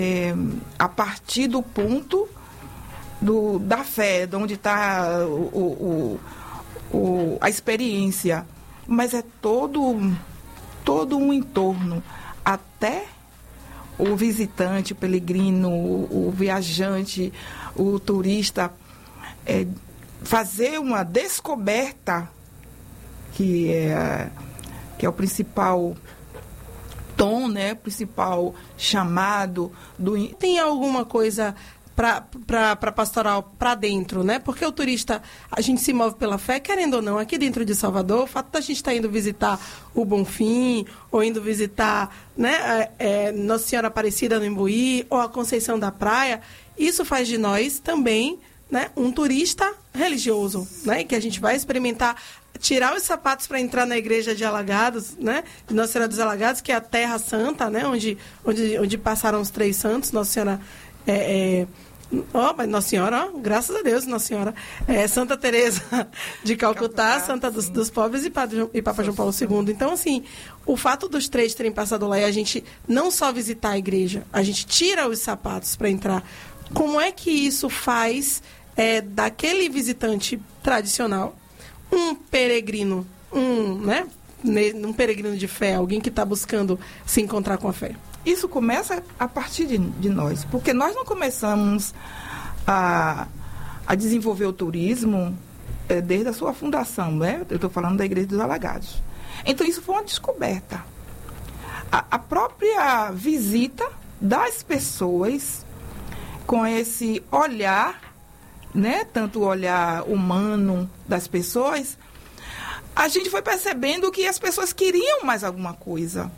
a partir do ponto da fé, de onde está a experiência, mas é todo um entorno, até o visitante, o peregrino, o viajante, o turista, fazer uma descoberta, que é o principal tom, né? O principal chamado do... Tem alguma coisa para pastoral para dentro, né? Porque o turista, a gente se move pela fé, querendo ou não, aqui dentro de Salvador, o fato da gente estar indo visitar o Bonfim, ou indo visitar, né, Nossa Senhora Aparecida no Imbuí, ou a Conceição da Praia, isso faz de nós também, né, um turista religioso, né? Que a gente vai experimentar, tirar os sapatos para entrar na igreja de Alagados, né? De Nossa Senhora dos Alagados, que é a Terra Santa, né? Onde passaram os 3 santos, Nossa Senhora... mas Nossa Senhora, graças a Deus, Nossa Senhora, Santa Teresa de Calcutá, Santa dos Pobres e Papa João Paulo II. Então, assim, o fato dos 3 terem passado lá e a gente não só visitar a igreja, a gente tira os sapatos para entrar. Como é que isso faz daquele visitante tradicional um peregrino, um peregrino de fé, alguém que está buscando se encontrar com a fé? Isso começa a partir de nós, porque nós não começamos a desenvolver o turismo desde a sua fundação, né? Eu estou falando da Igreja dos Alagados. Então, isso foi uma descoberta. A própria visita das pessoas com esse olhar, né? Tanto o olhar humano das pessoas, a gente foi percebendo que as pessoas queriam mais alguma coisa.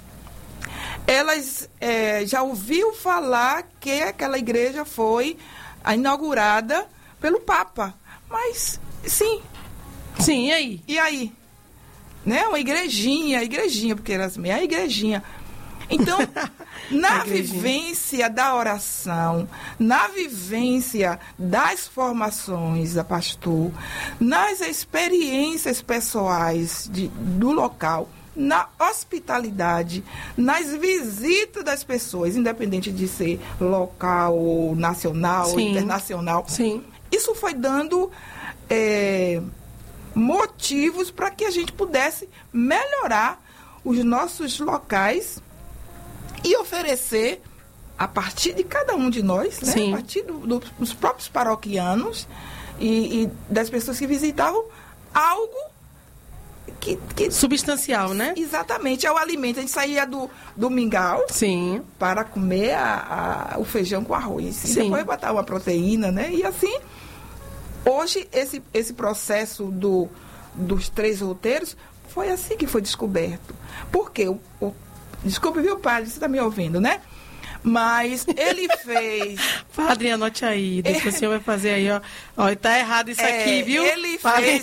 Elas já ouviu falar que aquela igreja foi inaugurada pelo Papa. Mas, sim. Sim, e aí? E aí? Né? Uma igrejinha, porque era assim, a igrejinha. Então, na vivência da oração, na vivência das formações da pastor, nas experiências pessoais do local, na hospitalidade, nas visitas das pessoas, independente de ser local, ou nacional, ou internacional. Sim. Isso foi dando motivos para que a gente pudesse melhorar os nossos locais e oferecer, a partir de cada um de nós, né? A partir dos próprios paroquianos e das pessoas que visitavam, algo que substancial, né? Exatamente, é o alimento. A gente saía do mingau para comer o feijão com arroz. E depois botar uma proteína, né? E assim, hoje, esse processo dos 3 roteiros foi assim que foi descoberto. Porque, desculpe, viu, padre, você está me ouvindo, né? Mas ele fez... Padre, anote aí, depois o senhor vai fazer aí, ó, tá errado isso aqui, viu? Ele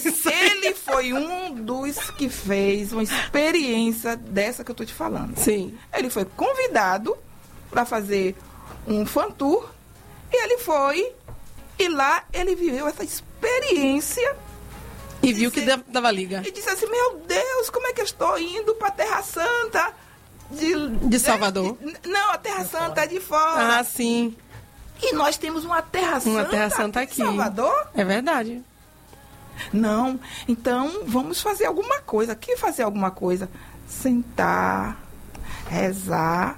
foi um dos que fez uma experiência dessa que eu tô te falando. Sim. Ele foi convidado para fazer um fan tour, e ele foi, e lá ele viveu essa experiência. E viu que dava liga. E disse assim, meu Deus, como é que eu estou indo para a Terra Santa... De Salvador? Não, a Terra Santa é de fora. Ah, sim. E nós temos uma Terra Santa aqui em Salvador? É verdade. Não, então vamos fazer alguma coisa. Que fazer alguma coisa? Sentar, rezar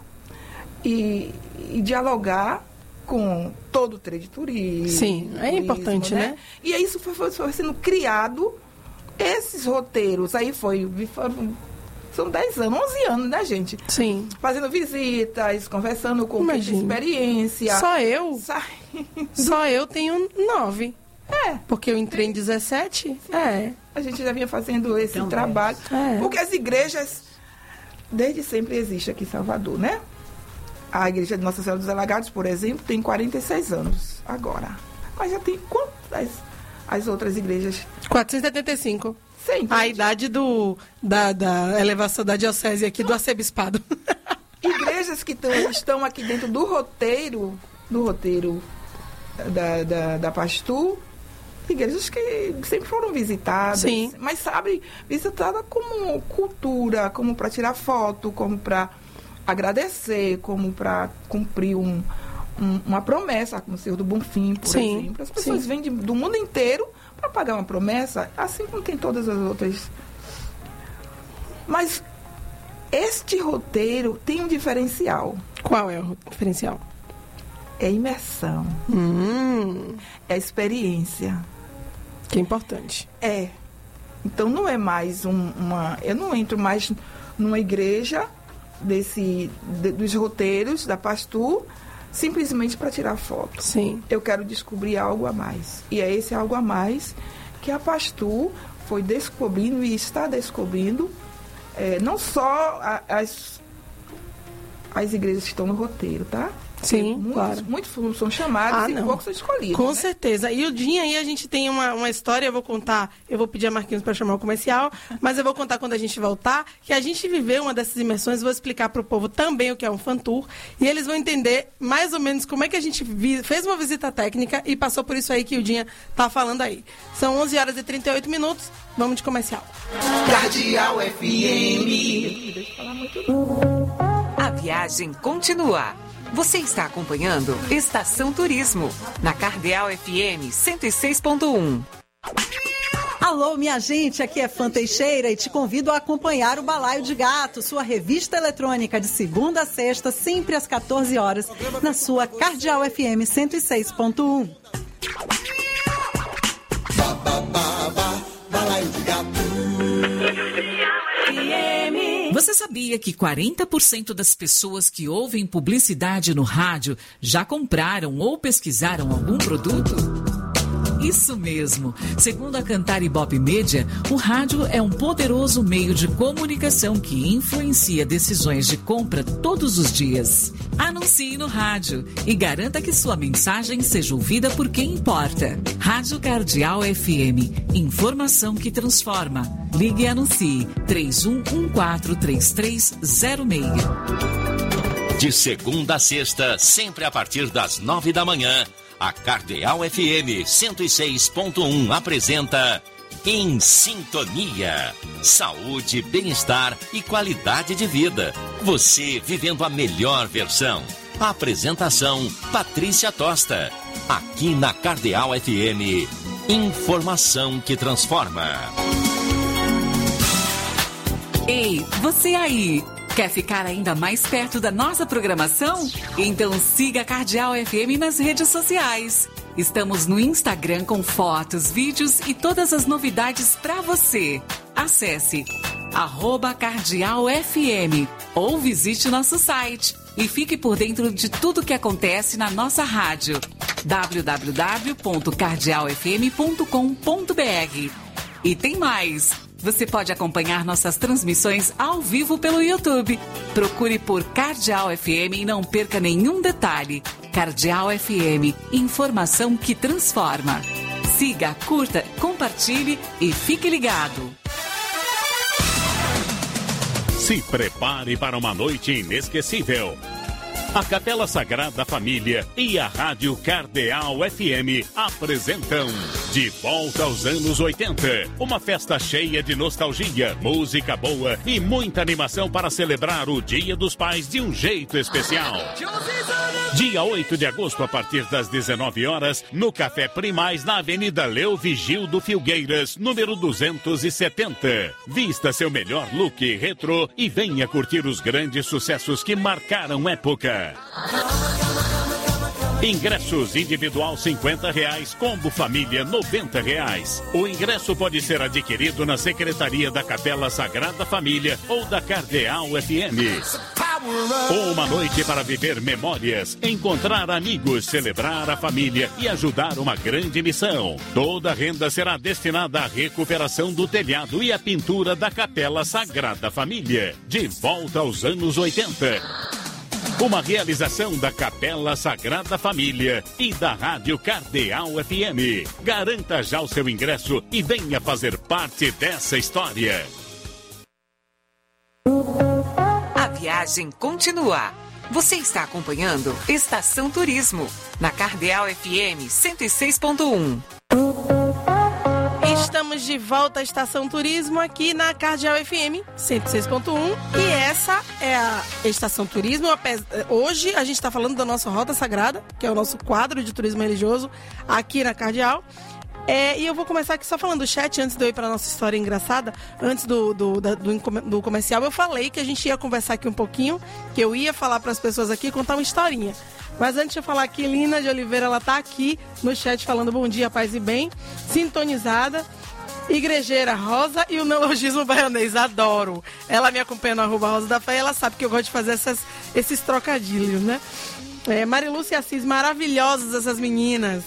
e dialogar com todo o trade turismo. Sim, é importante, né? E aí isso foi sendo criado, esses roteiros. Aí são 10 anos, 11 anos, né, gente? Sim. Fazendo visitas, conversando com quem tem experiência. Só eu? Só eu tenho 9. Porque eu entrei em 17. A gente já vinha fazendo esse trabalho. Porque as igrejas, desde sempre, existem aqui em Salvador, né? A igreja de Nossa Senhora dos Alagados, por exemplo, tem 46 anos agora. Mas já tem quantas as outras igrejas? 475. Sim, a idade da elevação da diocese aqui do arcebispado. Igrejas que estão aqui dentro do roteiro da Pastor, igrejas que sempre foram visitadas, mas sabe, visitada como cultura, como para tirar foto, como para agradecer, como para cumprir uma promessa, como o Senhor do Bonfim, por exemplo. As pessoas vêm do mundo inteiro para pagar uma promessa, assim como tem todas as outras. Mas este roteiro tem um diferencial. Qual é o diferencial? É a imersão. É a experiência. Que é importante. Então não é mais eu não entro mais numa igreja dos roteiros da Pastur simplesmente para tirar foto. Sim. Eu quero descobrir algo a mais. E é esse algo a mais que a Pastur foi descobrindo e está descobrindo, não só as igrejas que estão no roteiro, tá? Sim, claro. Muitos são chamados e poucos são escolhidos. Com certeza. E o dia aí a gente tem uma história, eu vou contar, eu vou pedir a Marquinhos para chamar o comercial, mas eu vou contar quando a gente voltar, que a gente viveu uma dessas imersões, vou explicar para o povo também o que é um fan tour, e eles vão entender mais ou menos como é que a gente fez uma visita técnica e passou por isso aí que o Dinha tá falando aí. São 11 horas e 38 minutos, vamos de comercial. Cardeal FM. A viagem continua. Você está acompanhando Estação Turismo, na Cardeal FM 106.1. Alô, minha gente, aqui é Fã Teixeira e te convido a acompanhar o Balaio de Gato, sua revista eletrônica de segunda a sexta, sempre às 14 horas, na sua Cardeal FM 106.1. Balaio de Gato. Você sabia que 40% das pessoas que ouvem publicidade no rádio já compraram ou pesquisaram algum produto? Isso mesmo. Segundo a Cantar Ibope Media, o rádio é um poderoso meio de comunicação que influencia decisões de compra todos os dias. Anuncie no rádio e garanta que sua mensagem seja ouvida por quem importa. Rádio Cardeal FM. Informação que transforma. Ligue e anuncie 31143306. De segunda a sexta, sempre a partir das 9 da manhã, a Cardeal FM 106.1 apresenta Em Sintonia. Saúde, bem-estar e qualidade de vida. Você vivendo a melhor versão. A apresentação, Patrícia Tosta. Aqui na Cardeal FM. Informação que transforma. Ei, você aí! Quer ficar ainda mais perto da nossa programação? Então siga a Cardeal FM nas redes sociais. Estamos no Instagram com fotos, vídeos e todas as novidades para você. Acesse @CardealFM ou visite nosso site e fique por dentro de tudo que acontece na nossa rádio. www.cardealfm.com.br. E tem mais! Você pode acompanhar nossas transmissões ao vivo pelo YouTube. Procure por Cardeal FM e não perca nenhum detalhe. Cardeal FM, informação que transforma. Siga, curta, compartilhe e fique ligado. Se prepare para uma noite inesquecível. A Capela Sagrada Família e a Rádio Cardeal FM apresentam De Volta aos Anos 80. Uma festa cheia de nostalgia, música boa e muita animação para celebrar o Dia dos Pais de um jeito especial. Dia 8 de agosto, a partir das 19 horas, no Café Primaz, na Avenida Leo Vigildo Filgueiras, número 270. Vista seu melhor look retrô e venha curtir os grandes sucessos que marcaram época. Ingressos individual R$50, combo família R$90. O ingresso pode ser adquirido na Secretaria da Capela Sagrada Família ou da Cardeal FM. Uma noite para viver memórias, encontrar amigos, celebrar a família e ajudar uma grande missão. Toda a renda será destinada à recuperação do telhado e à pintura da Capela Sagrada Família. De volta aos anos 80. Uma realização da Capela Sagrada Família e da Rádio Cardeal FM. Garanta já o seu ingresso e venha fazer parte dessa história. A viagem continua. Você está acompanhando Estação Turismo, na Cardeal FM 106.1. Estamos Estamos de volta à Estação Turismo aqui na Cardeal FM 106.1 e essa é a Estação Turismo. Hoje a gente está falando da nossa Rota Sagrada, que é o nosso quadro de turismo religioso aqui na Cardeal. E eu vou começar aqui só falando do chat, antes de eu ir para a nossa história engraçada. Antes do comercial, eu falei que a gente ia conversar aqui um pouquinho, que eu ia falar para as pessoas aqui, contar uma historinha. Mas antes de eu falar aqui, Lina de Oliveira, ela tá aqui no chat falando bom dia, paz e bem, sintonizada. Igrejeira Rosa e o neologismo baianês, adoro. Ela me acompanha no @Rosa da Fé e ela sabe que eu gosto de fazer esses trocadilhos, né? Marilúcia Assis, maravilhosas essas meninas.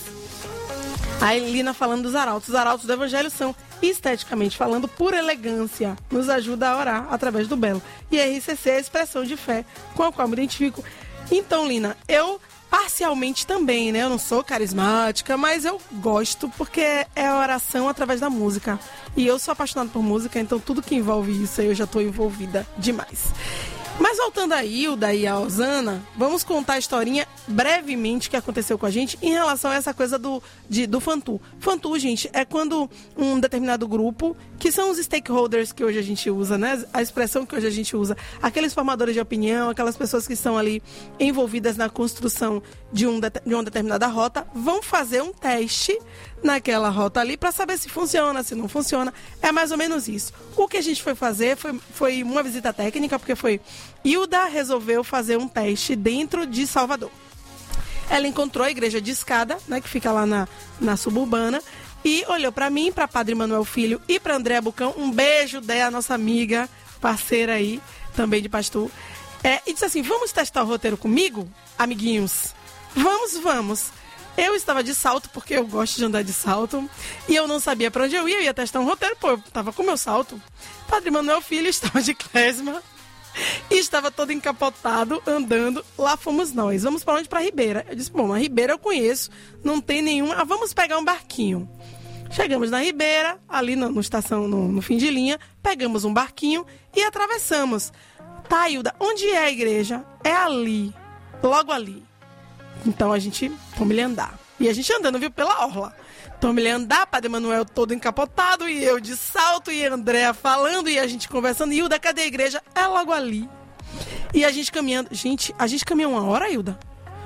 A Lina falando dos arautos. Os arautos do Evangelho são, esteticamente falando, por elegância. Nos ajuda a orar através do belo. E a RCC é a expressão de fé com a qual me identifico. Então, Lina, eu parcialmente também, né? Eu não sou carismática, mas eu gosto porque é a oração através da música. E eu sou apaixonada por música, então tudo que envolve isso eu já estou envolvida demais. Mas voltando a Hilda e a Osana, vamos contar a historinha brevemente que aconteceu com a gente em relação a essa coisa do Fantu. Fantu, gente, é quando um determinado grupo, que são os stakeholders que hoje a gente usa, né? A expressão que hoje a gente usa, aqueles formadores de opinião, aquelas pessoas que estão ali envolvidas na construção de uma determinada rota, vão fazer um teste naquela rota ali para saber se funciona, se não funciona. É mais ou menos isso. O que a gente foi fazer foi uma visita técnica, porque Hilda resolveu fazer um teste dentro de Salvador. Ela encontrou a igreja de escada, né, que fica lá na suburbana, e olhou para mim, para Padre Manuel Filho e para Andréa Bucão. Um beijo dela, nossa amiga, parceira aí, também de pastor. E disse assim, vamos testar o roteiro comigo, amiguinhos? Vamos. Eu estava de salto, porque eu gosto de andar de salto, e eu não sabia para onde eu ia testar um roteiro, eu estava com meu salto. Padre Manuel Filho estava de klezma, e estava todo encapotado, andando. Lá fomos nós. Vamos para onde? Para Ribeira. Eu disse, bom, a Ribeira eu conheço, não tem nenhuma. Vamos pegar um barquinho. Chegamos na Ribeira, ali no estação, no fim de linha, pegamos um barquinho e atravessamos. Tá, Hilda, onde é a igreja? É ali, logo ali. Então a gente, vamos lhe andar. E a gente andando, viu, pela orla. Vamos lhe andar, Padre Manuel todo encapotado, e eu de salto, e a Andréa falando, e a gente conversando. E Hilda, cadê a igreja? É logo ali. E a gente caminhando. Gente, a gente caminhou 1 hora, Hilda?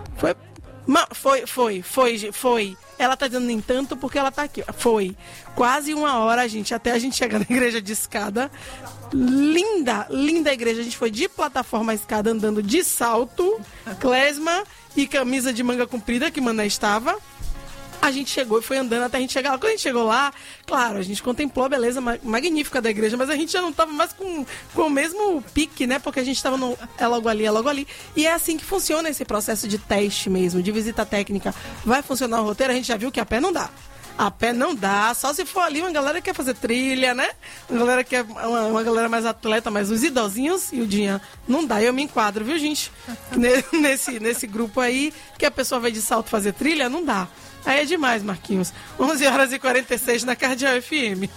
Foi. Ela tá dizendo nem tanto porque ela tá aqui. Foi. Quase 1 hora, gente, até a gente chegar na igreja de escada. Linda a igreja. A gente foi de plataforma à escada, andando de salto, klezma e camisa de manga comprida, que Mané estava. A gente chegou e foi andando até a gente chegar lá. Quando a gente chegou lá, claro, a gente contemplou a beleza magnífica da igreja, mas a gente já não estava mais com o mesmo pique, né? Porque a gente estava no é logo ali. E é assim que funciona esse processo de teste mesmo, de visita técnica. Vai funcionar o roteiro? A gente já viu que a pé não dá. A pé não dá, só se for ali uma galera que quer fazer trilha, né? Uma galera que é uma galera mais atleta, mas os idosinhos e o Dinha, não dá. Eu me enquadro, viu, gente? Nesse grupo aí, que a pessoa vai de salto fazer trilha, não dá. Aí é demais, Marquinhos. 11h46 na Cardeal FM.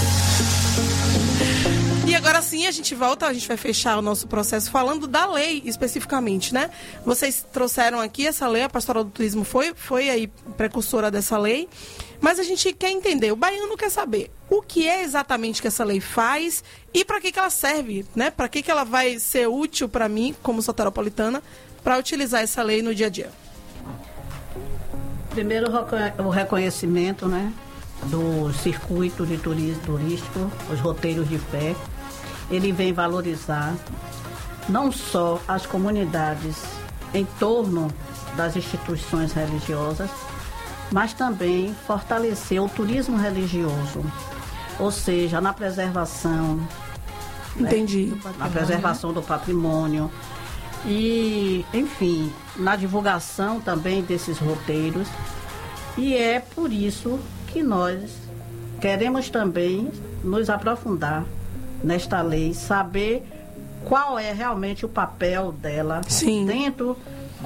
E agora sim a gente volta, a gente vai fechar o nosso processo falando da lei especificamente, né? Vocês trouxeram aqui essa lei, a Pastoral do Turismo foi aí precursora dessa lei, mas a gente quer entender, o baiano quer saber o que é exatamente que essa lei faz e para que ela serve, né? Para que ela vai ser útil para mim, como soteropolitana, para utilizar essa lei no dia a dia. Primeiro, o reconhecimento, né, do circuito de turismo turístico, os roteiros de fé. Ele vem valorizar não só as comunidades em torno das instituições religiosas, mas também fortalecer o turismo religioso, ou seja, na preservação, entendi, né, na preservação do patrimônio e, enfim, na divulgação também desses roteiros. E é por isso que nós queremos também nos aprofundar nesta lei, saber qual é realmente o papel dela dentro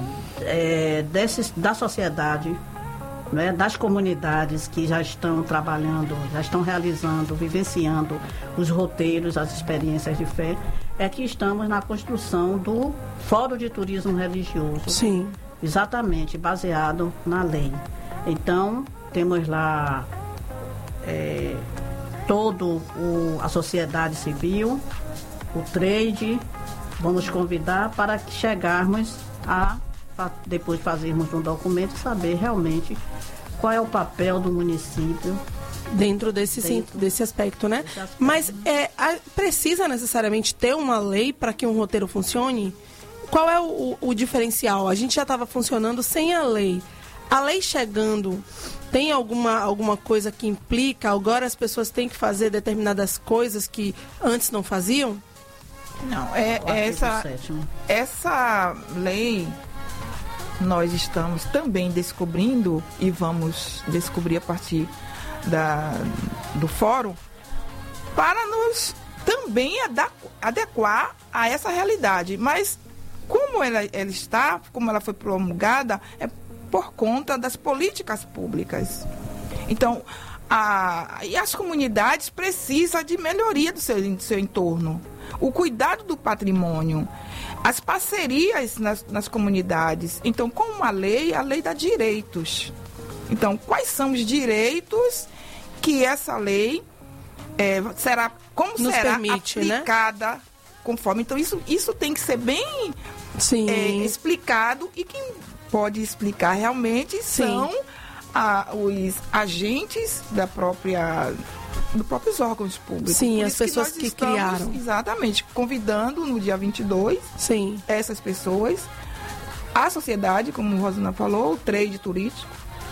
da sociedade, né, das comunidades que já estão trabalhando, já estão realizando, vivenciando os roteiros, as experiências de fé. É que estamos na construção do Fórum de Turismo Religioso. Sim. Exatamente, baseado na lei. Então, temos lá a sociedade civil, o trade, vamos convidar para que chegarmos depois fazermos um documento e saber realmente qual é o papel do município dentro desse aspecto, né? Mas precisa necessariamente ter uma lei para que um roteiro funcione? Qual é o diferencial? A gente já estava funcionando sem a lei. A lei chegando, tem alguma coisa que implica? Agora as pessoas têm que fazer determinadas coisas que antes não faziam? Não, essa lei nós estamos também descobrindo e vamos descobrir a partir do fórum para nos também adequar a essa realidade. Mas como como ela foi promulgada, é por conta das políticas públicas. Então, e as comunidades precisam de melhoria do seu entorno. O cuidado do patrimônio, as parcerias nas comunidades. Então, com uma lei, a lei dá direitos. Então, quais são os direitos que essa lei será permite, aplicada, né? Conforme. Então, isso tem que ser bem explicado, e quem pode explicar realmente são os agentes dos próprios órgãos públicos. Sim, as pessoas que criaram. Exatamente, convidando no dia 22 essas pessoas, a sociedade, como a Rosana falou, o trade turístico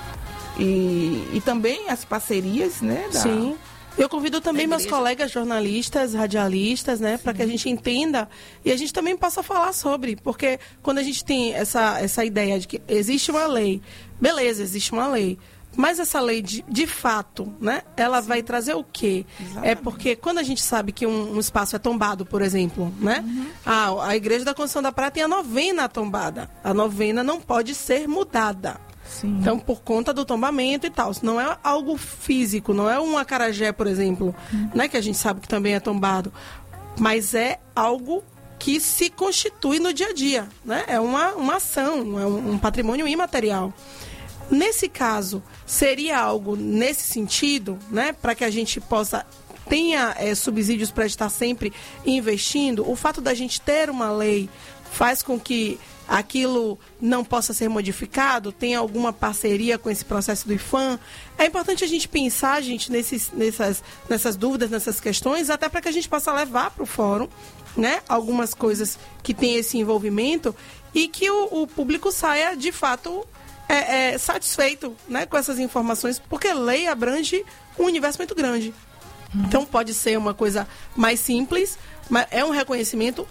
e também as parcerias, né? Sim. Eu convido também meus colegas jornalistas, radialistas, né, para que a gente entenda e a gente também possa falar sobre, porque quando a gente tem essa ideia de que existe uma lei, beleza, existe uma lei, mas essa lei de fato, né, ela vai trazer o quê? Exatamente. É porque quando a gente sabe que um espaço é tombado, por exemplo, né, a Igreja da Conceição da Praia tem a novena tombada, a novena não pode ser mudada. Sim. Então, por conta do tombamento e tal. Não é algo físico, não é um acarajé, por exemplo, né, que a gente sabe que também é tombado. Mas é algo que se constitui no dia a dia, né? É uma ação, é um patrimônio imaterial. Nesse caso, seria algo nesse sentido, né, para que a gente tenha subsídios para estar sempre investindo. O fato da gente ter uma lei faz com que aquilo não possa ser modificado, tem alguma parceria com esse processo do IPHAN. É importante a gente pensar, gente, nessas dúvidas, nessas questões, até para que a gente possa levar para o fórum, né, algumas coisas que tem esse envolvimento e que o público saia, de fato, satisfeito, né, com essas informações, porque lei abrange um universo muito grande. Então, pode ser uma coisa mais simples, mas é um reconhecimento?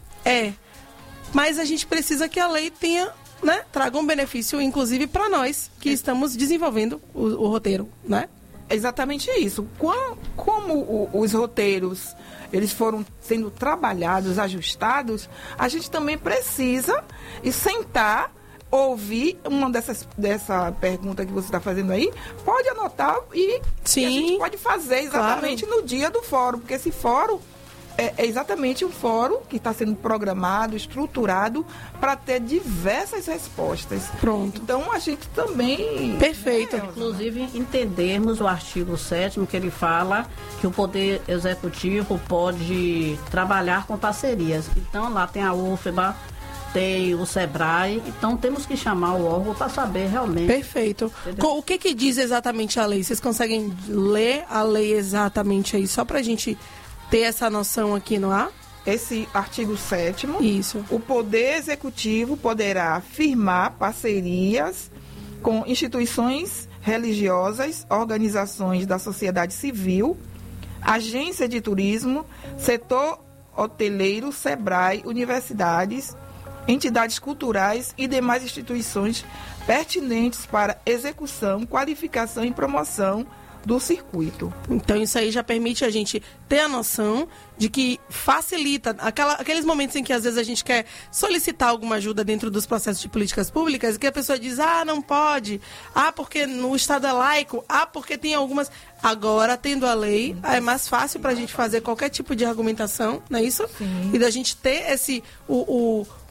Mas a gente precisa que a lei tenha, né, traga um benefício, inclusive, para nós que estamos desenvolvendo o roteiro, né? Exatamente isso. Como os roteiros eles foram sendo trabalhados, ajustados, a gente também precisa sentar, ouvir dessa pergunta que você está fazendo aí, pode anotar e a gente pode fazer exatamente no dia do fórum, porque esse fórum é exatamente um fórum que está sendo programado, estruturado para ter diversas respostas. Pronto. Então, a gente também... Perfeito. Inclusive, entendermos o artigo 7º, que ele fala que o Poder Executivo pode trabalhar com parcerias. Então, lá tem a UFBA, tem o SEBRAE, então temos que chamar o órgão para saber realmente. Perfeito. O que diz exatamente a lei? Vocês conseguem ler a lei exatamente aí, só para a gente ter essa noção aqui no ar? Esse artigo 7º. Isso. O Poder Executivo poderá firmar parcerias com instituições religiosas, organizações da sociedade civil, agência de turismo, setor hoteleiro, SEBRAE, universidades, entidades culturais e demais instituições pertinentes para execução, qualificação e promoção do circuito. Então isso aí já permite a gente ter a noção de que facilita aqueles momentos em que às vezes a gente quer solicitar alguma ajuda dentro dos processos de políticas públicas e que a pessoa diz, não pode, porque no Estado é laico, porque tem algumas... Agora, tendo a lei, é mais fácil para a gente fazer qualquer tipo de argumentação, não é isso? Sim. E da gente ter o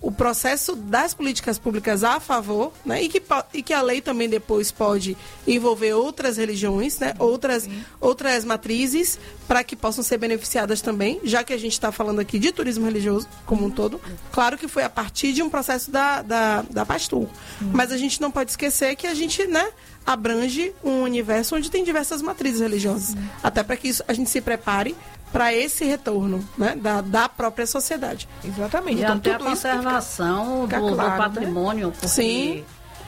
o processo das políticas públicas a favor, né? E que a lei também depois pode envolver outras religiões, né? Outras matrizes, para que possam ser beneficiadas também, já que a gente está falando aqui de turismo religioso como um todo. Claro que foi a partir de um processo da Pastur, mas a gente não pode esquecer que a gente, né, abrange um universo onde tem diversas matrizes religiosas, até para que a gente se prepare para esse retorno, né, da própria sociedade. Exatamente. E então, até tudo a conservação fica do claro, patrimônio, né? porque Sim.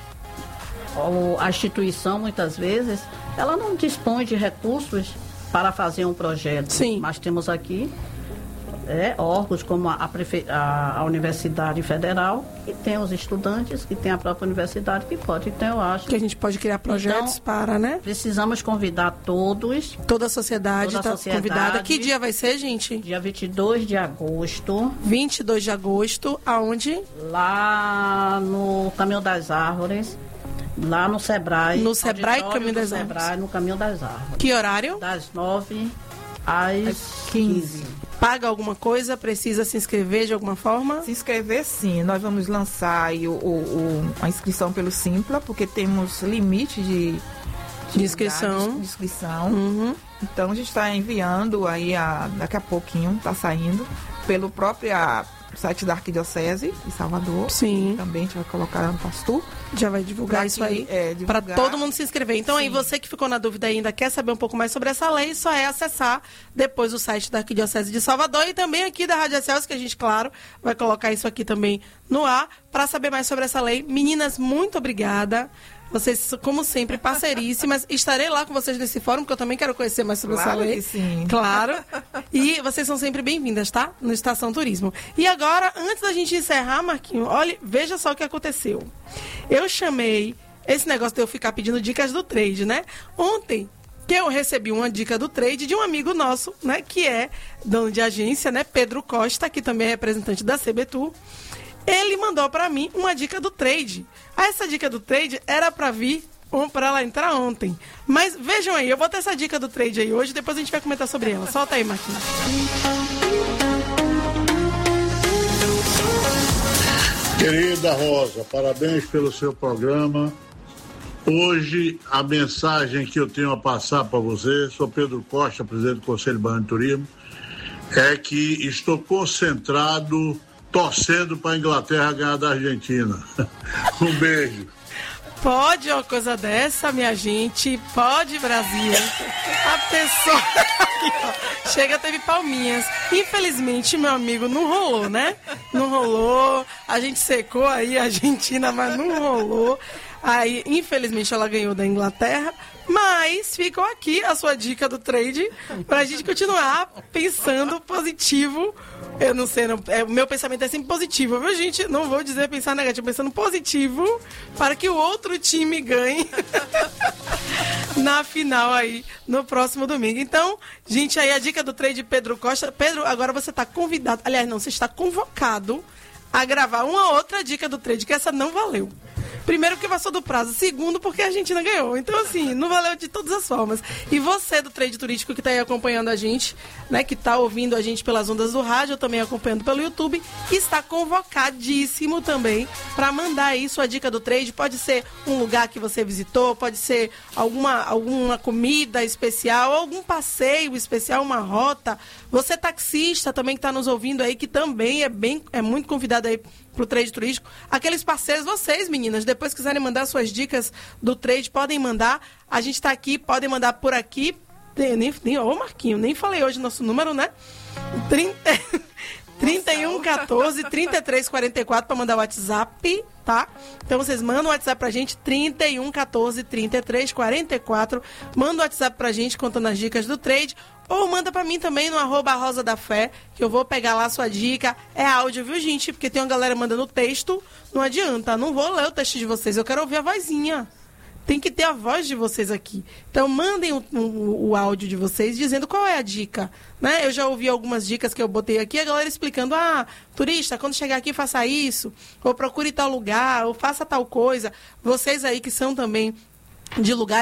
A instituição, muitas vezes, ela não dispõe de recursos para fazer um projeto. Sim. Mas temos aqui órgãos como a Universidade Federal, que tem os estudantes, que tem a própria universidade, que pode. Então, eu acho que a gente pode criar projetos para, né? Precisamos convidar todos. Toda a sociedade está convidada. Que dia vai ser, gente? Dia 22 de agosto. 22 de agosto, aonde? Lá no Caminho das Árvores. Lá no Sebrae. No Sebrae, Caminho das Árvores. Sebrae, no Caminho das Árvores. Que horário? Das 9 às 15. Paga alguma coisa? Precisa se inscrever de alguma forma? Se inscrever, sim. Nós vamos lançar aí a inscrição pelo Simpla, porque temos limite de inscrição. Uhum. Então, a gente está enviando aí, daqui a pouquinho, está saindo, pelo próprio site da Arquidiocese de Salvador. Sim. Também a gente vai colocar no Pastur. Já vai divulgar isso aí, para todo mundo se inscrever. Então, aí, você que ficou na dúvida ainda, quer saber um pouco mais sobre essa lei, só é acessar depois o site da Arquidiocese de Salvador e também aqui da Rádio Excelsior, que a gente, claro, vai colocar isso aqui também no ar, para saber mais sobre essa lei. Meninas, muito obrigada. Vocês, como sempre, parceiríssimas. Estarei lá com vocês nesse fórum, porque eu também quero conhecer mais sobre essa lei. Que sim. Claro. E vocês são sempre bem-vindas, tá? No Estação Turismo. E agora, antes da gente encerrar, Marquinhos, olha, veja só o que aconteceu. Eu chamei esse negócio de eu ficar pedindo dicas do trade, né? Ontem, que eu recebi uma dica do trade de um amigo nosso, né? Que é dono de agência, né? Pedro Costa, que também é representante da CBTU. Ele mandou para mim uma dica do trade. Essa dica do trade era para ela entrar ontem. Mas vejam aí, eu vou ter essa dica do trade aí hoje, depois a gente vai comentar sobre ela. Solta aí, Marquinhos. Querida Rosa, parabéns pelo seu programa. Hoje, a mensagem que eu tenho a passar para você, sou Pedro Costa, presidente do Conselho Baiano de Turismo, é que estou concentrado, torcendo para a Inglaterra ganhar da Argentina. Um beijo. Pode uma coisa dessa, minha gente? Pode, Brasil. A pessoa... Chega, teve palminhas. Infelizmente, meu amigo, não rolou, né? Não rolou. A gente secou aí a Argentina, mas não rolou. Aí, infelizmente, ela ganhou da Inglaterra. Mas ficou aqui a sua dica do trade pra gente continuar pensando positivo. Eu não sei, o meu pensamento é sempre positivo, viu, gente? Não vou dizer pensar negativo, pensando positivo para que o outro time ganhe na final aí, no próximo domingo. Então, gente, aí a dica do trade Pedro Costa. Pedro, agora você está convidado, aliás, não, você está convocado a gravar uma outra dica do trade, que essa não valeu. Primeiro, porque passou do prazo. Segundo, porque a Argentina ganhou. Então, assim, não valeu de todas as formas. E você, do trade turístico, que está aí acompanhando a gente, né, que está ouvindo a gente pelas ondas do rádio, também acompanhando pelo YouTube, está convocadíssimo também para mandar aí sua dica do trade. Pode ser um lugar que você visitou, pode ser alguma comida especial, algum passeio especial, uma rota. Você, taxista, também que está nos ouvindo aí, que também é muito convidado aí pro trade turístico. Aqueles parceiros, vocês, meninas, depois quiserem mandar suas dicas do trade, podem mandar. A gente tá aqui, podem mandar por aqui. Ô, Marquinho, nem falei hoje nosso número, né? 3114 3344 para mandar o WhatsApp, tá? Então vocês mandam o WhatsApp pra gente, 3114 3344. Manda o WhatsApp pra gente contando as dicas do trade. Ou manda pra mim também no @rosadafé, que eu vou pegar lá a sua dica. É áudio, viu, gente? Porque tem uma galera mandando texto. Não adianta, não vou ler o texto de vocês. Eu quero ouvir a vozinha. Tem que ter a voz de vocês aqui. Então, mandem o áudio de vocês dizendo qual é a dica. Né? Eu já ouvi algumas dicas que eu botei aqui, a galera explicando, turista, quando chegar aqui, faça isso. Ou procure tal lugar, ou faça tal coisa. Vocês aí que são também de lugares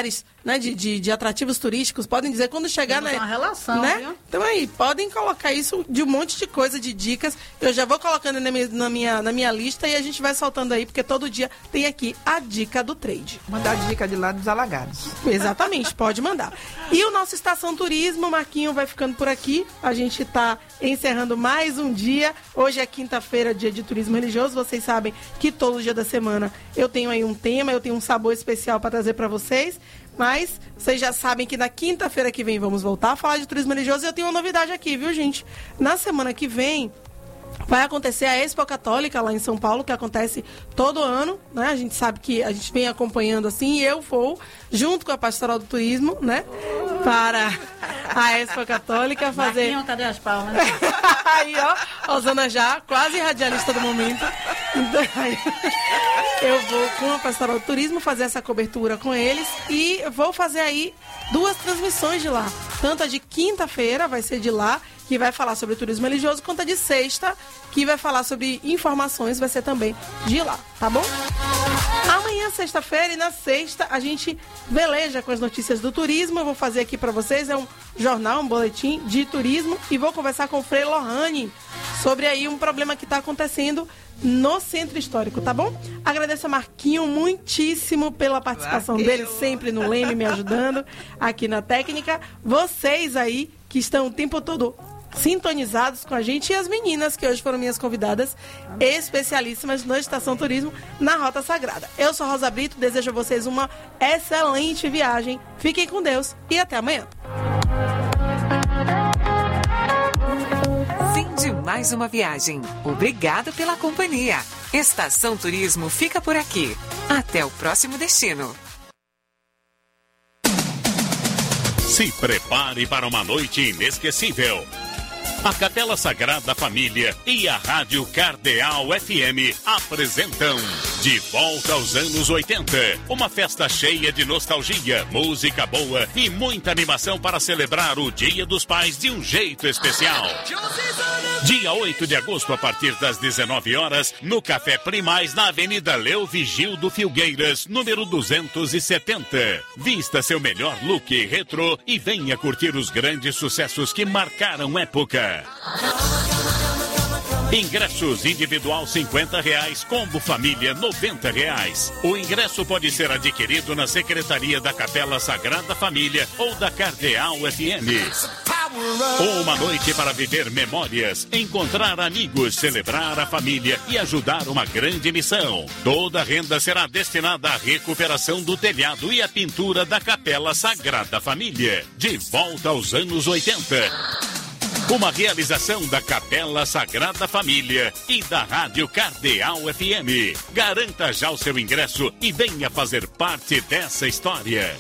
né, de atrativos turísticos, podem dizer quando chegar, né? Uma relação, né? viu? Então aí, podem colocar isso de um monte de coisa, de dicas. Eu já vou colocando na minha lista e a gente vai soltando aí, porque todo dia tem aqui a dica do trade. Mandar a dica de lá dos Alagados. Exatamente, pode mandar. E o nosso Estação Turismo, Marquinho, vai ficando por aqui. A gente está encerrando mais um dia. Hoje é quinta-feira, dia de turismo religioso. Vocês sabem que todo dia da semana eu tenho aí um tema, eu tenho um sabor especial para trazer para vocês. Mas vocês já sabem que na quinta-feira que vem vamos voltar a falar de turismo religioso. E eu tenho uma novidade aqui, viu, gente? Na semana que vem vai acontecer a Expo Católica lá em São Paulo, que acontece todo ano, né? A gente sabe que a gente vem acompanhando assim, e eu vou, junto com a Pastoral do Turismo, né? Para a Expo Católica fazer... Marquinho, cadê as palmas? Aí, ó, Osana já, quase radialista do momento. Então, aí, eu vou com a Pastoral do Turismo fazer essa cobertura com eles e vou fazer aí 2 transmissões de lá. Tanto a de quinta-feira, vai ser de lá, que vai falar sobre turismo religioso, quanto a de sexta, que vai falar sobre informações, vai ser também de lá, tá bom? Amanhã, sexta-feira, e na sexta, a gente veleja com as notícias do turismo. Eu vou fazer aqui para vocês, é um jornal, um boletim de turismo, e vou conversar com o Frei Lohane sobre aí um problema que está acontecendo no Centro Histórico, tá bom? Agradeço a Marquinho muitíssimo pela participação dele, sempre no Leme, me ajudando aqui na técnica. Vocês aí que estão o tempo todo sintonizados com a gente, e as meninas que hoje foram minhas convidadas especialíssimas no Estação Turismo na Rota Sagrada. Eu sou a Rosa Brito, desejo a vocês uma excelente viagem. Fiquem com Deus e até amanhã. Fim de mais uma viagem. Obrigado pela companhia. Estação Turismo fica por aqui. Até o próximo destino. Se prepare para uma noite inesquecível. A Capela Sagrada Família e a Rádio Cardeal FM apresentam De Volta aos Anos 80. Uma festa cheia de nostalgia, música boa e muita animação para celebrar o Dia dos Pais de um jeito especial. Dia 8 de agosto, a partir das 19 horas, no Café Primaz, na Avenida Leo Vigildo Filgueiras, número 270. Vista seu melhor look retrô e venha curtir os grandes sucessos que marcaram época. Ingressos individual R$50, combo família R$90. O ingresso pode ser adquirido na Secretaria da Capela Sagrada Família ou da Cardeal FM. Uma noite para viver memórias, encontrar amigos, celebrar a família e ajudar uma grande missão. Toda a renda será destinada à recuperação do telhado e à pintura da Capela Sagrada Família. De volta aos anos 80. Uma realização da Capela Sagrada Família e da Rádio Cardeal FM. Garanta já o seu ingresso e venha fazer parte dessa história.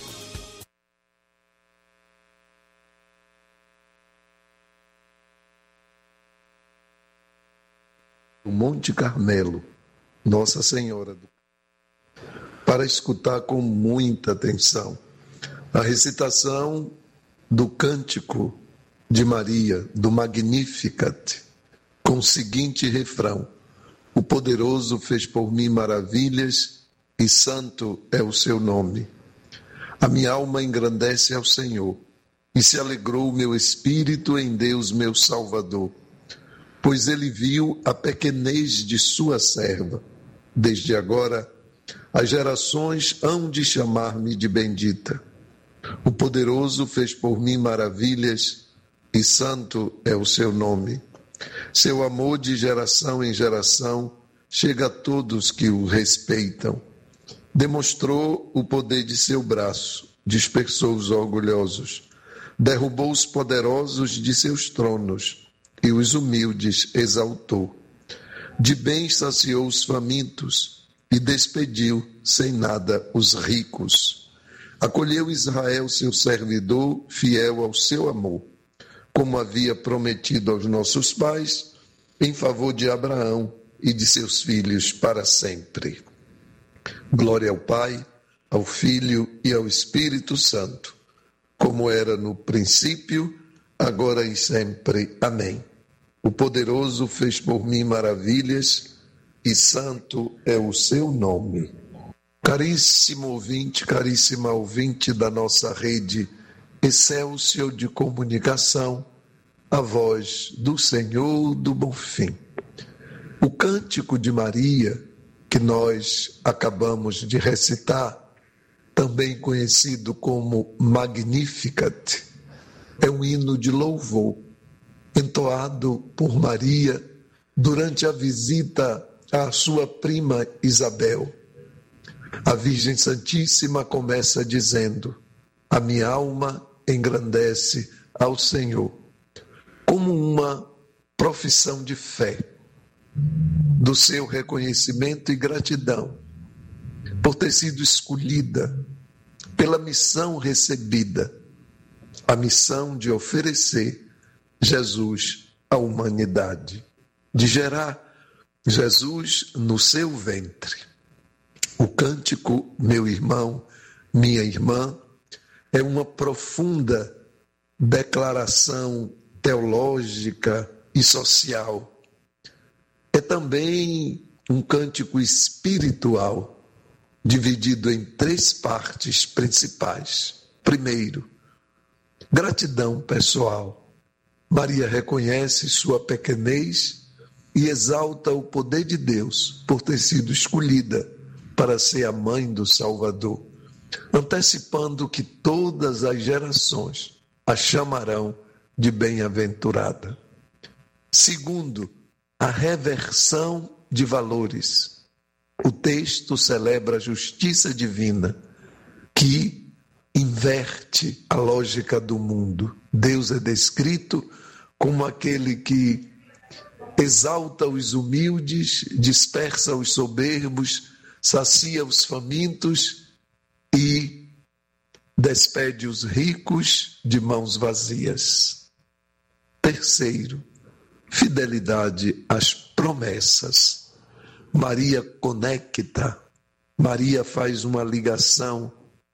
O Monte Carmelo, Nossa Senhora, para escutar com muita atenção a recitação do Cântico de Maria, do Magnificat, com o seguinte refrão: o poderoso fez por mim maravilhas e santo é o seu nome. A minha alma engrandece ao Senhor e se alegrou o meu espírito em Deus meu Salvador, pois ele viu a pequenez de sua serva. Desde agora as gerações hão de chamar-me de bendita. O poderoso fez por mim maravilhas e santo é o seu nome. Seu amor de geração em geração chega a todos que o respeitam. Demonstrou o poder de seu braço, dispersou os orgulhosos, derrubou os poderosos de seus tronos e os humildes exaltou. De bens saciou os famintos e despediu sem nada os ricos. Acolheu Israel, seu servidor, fiel ao seu amor, como havia prometido aos nossos pais, em favor de Abraão e de seus filhos para sempre. Glória ao Pai, ao Filho e ao Espírito Santo, como era no princípio, agora e sempre. Amém. O poderoso fez por mim maravilhas e santo é o seu nome. Caríssimo ouvinte, caríssima ouvinte da nossa rede Excelsior de Comunicação, a voz do Senhor do Bonfim. O Cântico de Maria, que nós acabamos de recitar, também conhecido como Magnificat, é um hino de louvor, entoado por Maria durante a visita à sua prima Isabel. A Virgem Santíssima começa dizendo: a minha alma engrandece ao Senhor, como uma profissão de fé, do seu reconhecimento e gratidão por ter sido escolhida pela missão recebida, a missão de oferecer Jesus à humanidade, de gerar Jesus no seu ventre. O cântico, meu irmão, minha irmã, é uma profunda declaração teológica e social. É também um cântico espiritual, dividido em 3 partes principais. Primeiro, gratidão pessoal. Maria reconhece sua pequenez e exalta o poder de Deus por ter sido escolhida para ser a mãe do Salvador, antecipando que todas as gerações a chamarão de bem-aventurada. Segundo, a reversão de valores. O texto celebra a justiça divina, que inverte a lógica do mundo. Deus é descrito como aquele que exalta os humildes, dispersa os soberbos, sacia os famintos e despede os ricos de mãos vazias. Terceiro, fidelidade às promessas. Maria conecta, Maria faz uma ligação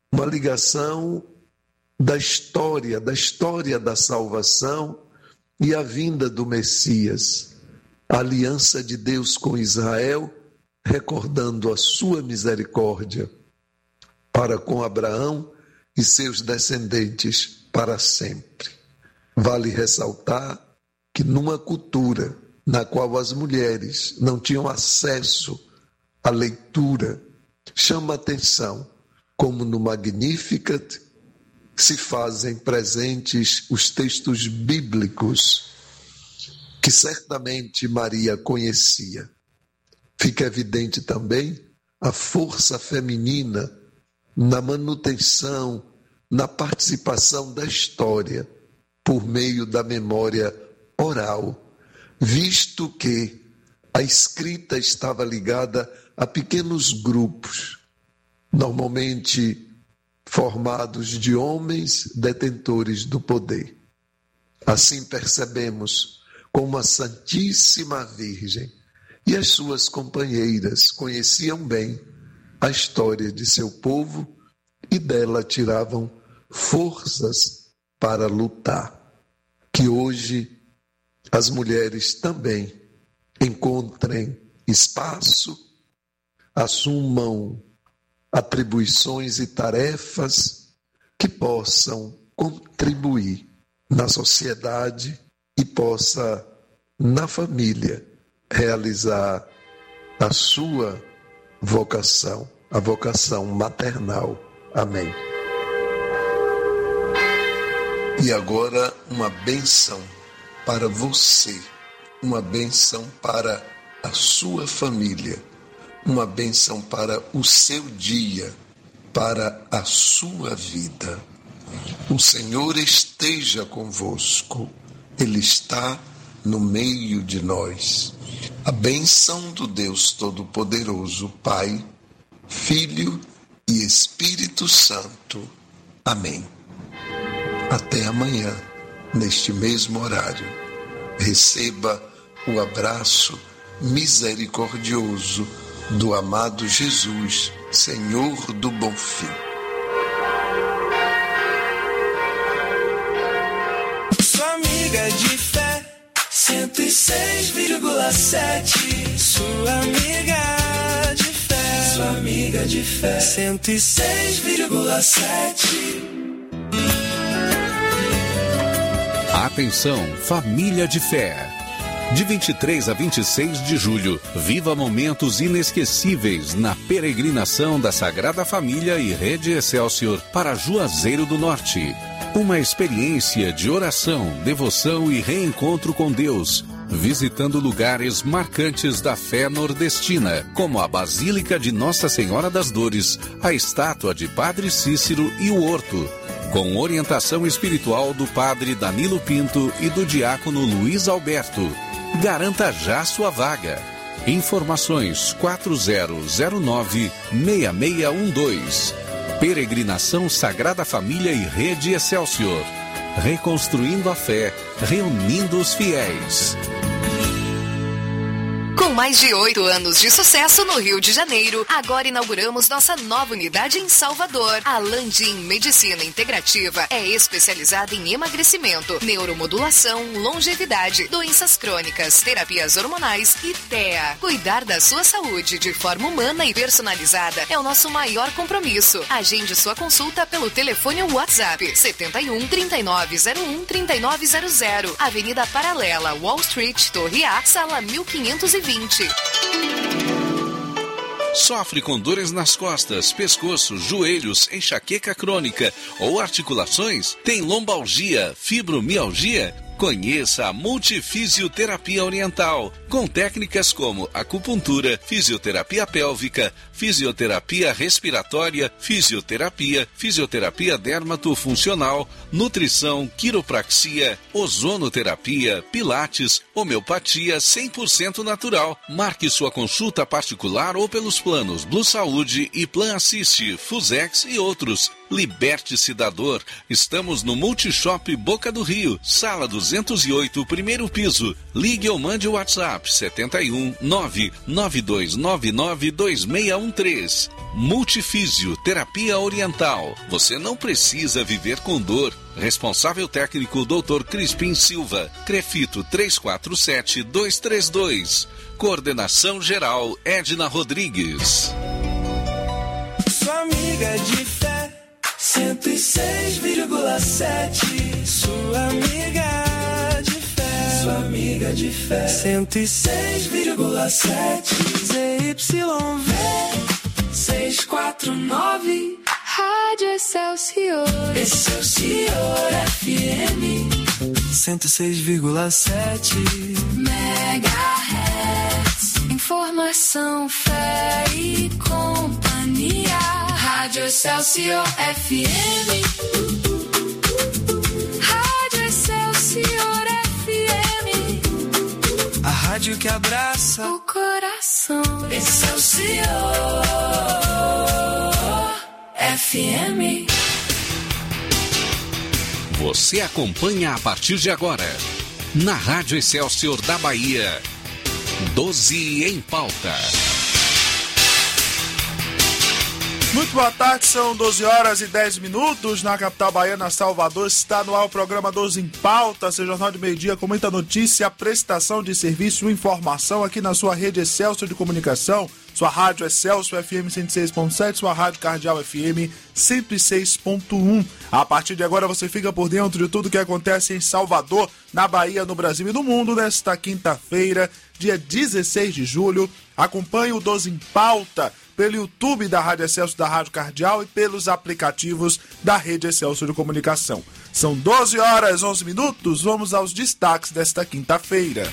da história da salvação e a vinda do Messias, a aliança de Deus com Israel, recordando a sua misericórdia para com Abraão e seus descendentes para sempre. Vale ressaltar que numa cultura na qual as mulheres não tinham acesso à leitura, chama atenção como no Magnificat se fazem presentes os textos bíblicos que certamente Maria conhecia. Fica evidente também a força feminina na manutenção, na participação da história por meio da memória oral, visto que a escrita estava ligada a pequenos grupos, normalmente formados de homens detentores do poder. Assim percebemos como a Santíssima Virgem e as suas companheiras conheciam bem a história de seu povo e dela tiravam forças para lutar. Que hoje as mulheres também encontrem espaço, assumam atribuições e tarefas que possam contribuir na sociedade e possa, na família, realizar a sua vocação, a vocação maternal. Amém. E agora uma bênção para você, uma bênção para a sua família, uma bênção para o seu dia, para a sua vida. O Senhor esteja convosco, Ele está no meio de nós. A bênção do Deus Todo-Poderoso, Pai, Filho e Espírito Santo. Amém. Até amanhã, neste mesmo horário. Receba o abraço misericordioso do amado Jesus, Senhor do Bonfim. Sua amiga de fé, 106,7. Sua amiga de fé, sua amiga. amiga de fé. 106,7. Atenção, família de fé. De 23 a 26 de julho, viva momentos inesquecíveis na peregrinação da Sagrada Família e Rede Excelsior para Juazeiro do Norte. Uma experiência de oração, devoção e reencontro com Deus, visitando lugares marcantes da fé nordestina, como a Basílica de Nossa Senhora das Dores, a estátua de Padre Cícero e o Horto, com orientação espiritual do Padre Danilo Pinto e do Diácono Luiz Alberto. Garanta já sua vaga. Informações 4009-6612. Peregrinação Sagrada Família e Rede Excelsior. Reconstruindo a fé, reunindo os fiéis. Com mais de 8 anos de sucesso no Rio de Janeiro, agora inauguramos nossa nova unidade em Salvador. A Landim Medicina Integrativa é especializada em emagrecimento, neuromodulação, longevidade, doenças crônicas, terapias hormonais e TEA. Cuidar da sua saúde de forma humana e personalizada é o nosso maior compromisso. Agende sua consulta pelo telefone WhatsApp 71 3901 3900, Avenida Paralela, Wall Street, Torre A, sala 1520. Sofre com dores nas costas, pescoço, joelhos, enxaqueca crônica ou articulações? Tem lombalgia, fibromialgia? Conheça a Multifisioterapia Oriental, com técnicas como acupuntura, fisioterapia pélvica, fisioterapia respiratória, fisioterapia dermatofuncional, nutrição, quiropraxia, ozonoterapia, pilates, homeopatia 100% natural. Marque sua consulta particular ou pelos planos Blue Saúde e Plan Assist, Fusex e outros. Liberte-se da dor. Estamos no Multishop Boca do Rio, sala 208, primeiro piso. Ligue ou mande o WhatsApp 71 992992613. Multifísio Terapia Oriental. Você não precisa viver com dor. Responsável técnico Dr. Crispim Silva. Crefito 347232. Coordenação geral Edna Rodrigues. Sua amiga de fé. 106,7. Sua amiga de fé. Sua amiga de fé. 106,7. ZYV 649. Rádio Excelsior. Excelsior FM 106,7 MHz. Informação, fé e companhia. Rádio Excelsior FM. Rádio Excelsior FM. A rádio que abraça o coração. Excelsior FM. Você acompanha a partir de agora, na Rádio Excelsior da Bahia, 12 em pauta. Muito boa tarde, são 12 horas e 10 minutos na capital baiana, Salvador. Está no ar o programa 12 em pauta, seu jornal de meio-dia com muita notícia, prestação de serviço e informação aqui na sua rede Excelsior de comunicação, sua rádio Excelsior FM 106.7, sua rádio Cardeal FM 106.1. A partir de agora você fica por dentro de tudo que acontece em Salvador, na Bahia, no Brasil e no mundo, nesta quinta-feira, dia 16 de julho. Acompanhe o 12 em pauta pelo YouTube da Rádio Excelsior, da Rádio Cardeal e pelos aplicativos da Rede Excelsior de Comunicação. São 12 horas e 11 minutos, vamos aos destaques desta quinta-feira.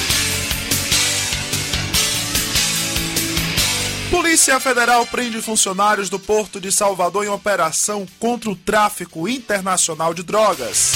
Polícia Federal prende funcionários do Porto de Salvador em operação contra o tráfico internacional de drogas.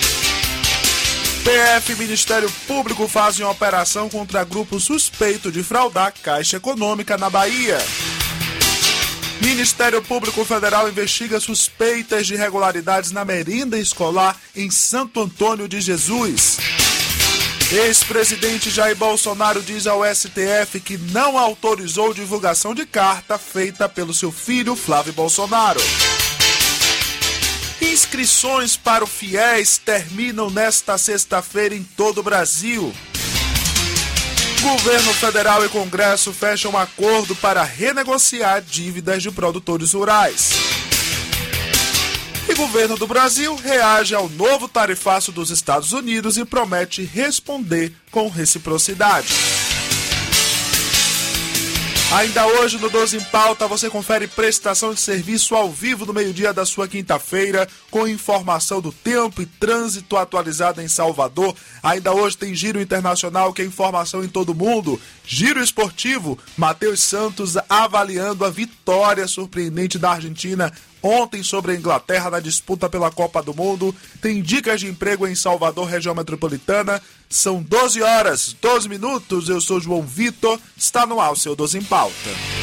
PF e Ministério Público fazem uma operação contra grupo suspeito de fraudar Caixa Econômica na Bahia. Ministério Público Federal investiga suspeitas de irregularidades na merenda escolar em Santo Antônio de Jesus. Ex-presidente Jair Bolsonaro diz ao STF que não autorizou divulgação de carta feita pelo seu filho Flávio Bolsonaro. Inscrições para o FIES terminam nesta sexta-feira em todo o Brasil. Governo federal e Congresso fecham um acordo para renegociar dívidas de produtores rurais. E o governo do Brasil reage ao novo tarifaço dos Estados Unidos e promete responder com reciprocidade. Ainda hoje no 12 em Pauta você confere prestação de serviço ao vivo no meio-dia da sua quinta-feira, com informação do tempo e trânsito atualizado em Salvador. Ainda hoje tem Giro Internacional, que é informação em todo mundo. Giro Esportivo, Matheus Santos avaliando a vitória surpreendente da Argentina ontem sobre a Inglaterra na disputa pela Copa do Mundo. Tem dicas de emprego em Salvador, região metropolitana. São 12 horas, 12 minutos. Eu sou João Vitor. Está no ar o seu 12 em Pauta.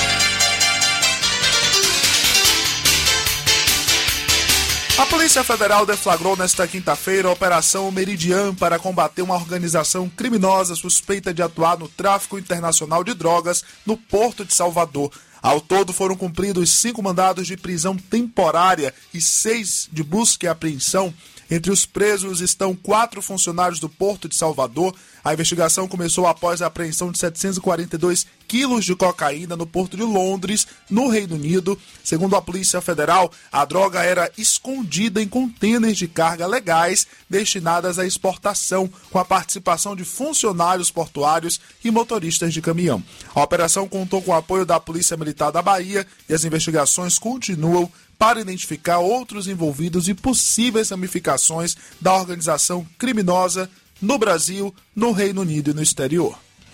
A Polícia Federal deflagrou nesta quinta-feira a Operação Meridian para combater uma organização criminosa suspeita de atuar no tráfico internacional de drogas no Porto de Salvador. Ao todo foram cumpridos 5 mandados de prisão temporária e 6 de busca e apreensão. Entre os presos estão 4 funcionários do Porto de Salvador. A investigação começou após a apreensão de 742 quilos de cocaína no Porto de Londres, no Reino Unido. Segundo a Polícia Federal, a droga era escondida em contêineres de carga legais destinadas à exportação, com a participação de funcionários portuários e motoristas de caminhão. A operação contou com o apoio da Polícia Militar da Bahia e as investigações continuam para identificar outros envolvidos e possíveis ramificações da organização criminosa no Brasil, no Reino Unido e no exterior.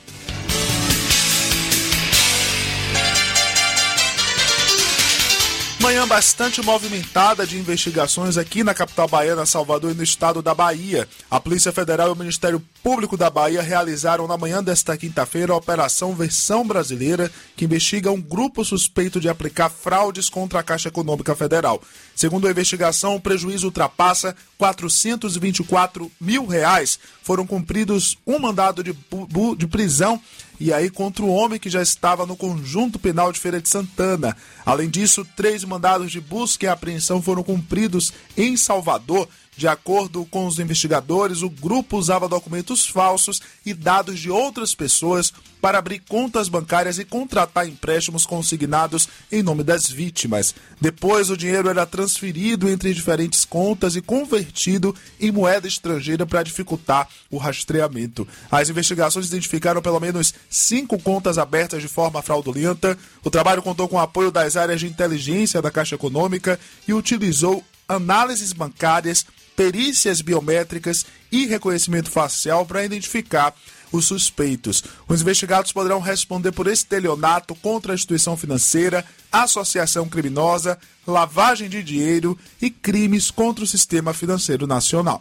Manhã bastante movimentada de investigações aqui na capital baiana, Salvador, e no estado da Bahia. A Polícia Federal e o Ministério Público da Bahia realizaram na manhã desta quinta-feira a Operação Versão Brasileira, que investiga um grupo suspeito de aplicar fraudes contra a Caixa Econômica Federal. Segundo a investigação, o prejuízo ultrapassa R$424 mil. Foram cumpridos um mandado de prisão e aí contra o homem que já estava no Conjunto Penal de Feira de Santana. Além disso, 3 mandados de busca e apreensão foram cumpridos em Salvador. De acordo com os investigadores, o grupo usava documentos falsos e dados de outras pessoas para abrir contas bancárias e contratar empréstimos consignados em nome das vítimas. Depois, o dinheiro era transferido entre diferentes contas e convertido em moeda estrangeira para dificultar o rastreamento. As investigações identificaram pelo menos 5 contas abertas de forma fraudulenta. O trabalho contou com o apoio das áreas de inteligência da Caixa Econômica e utilizou análises bancárias, perícias biométricas e reconhecimento facial para identificar os suspeitos. Os investigados poderão responder por estelionato contra a instituição financeira, associação criminosa, lavagem de dinheiro e crimes contra o sistema financeiro nacional.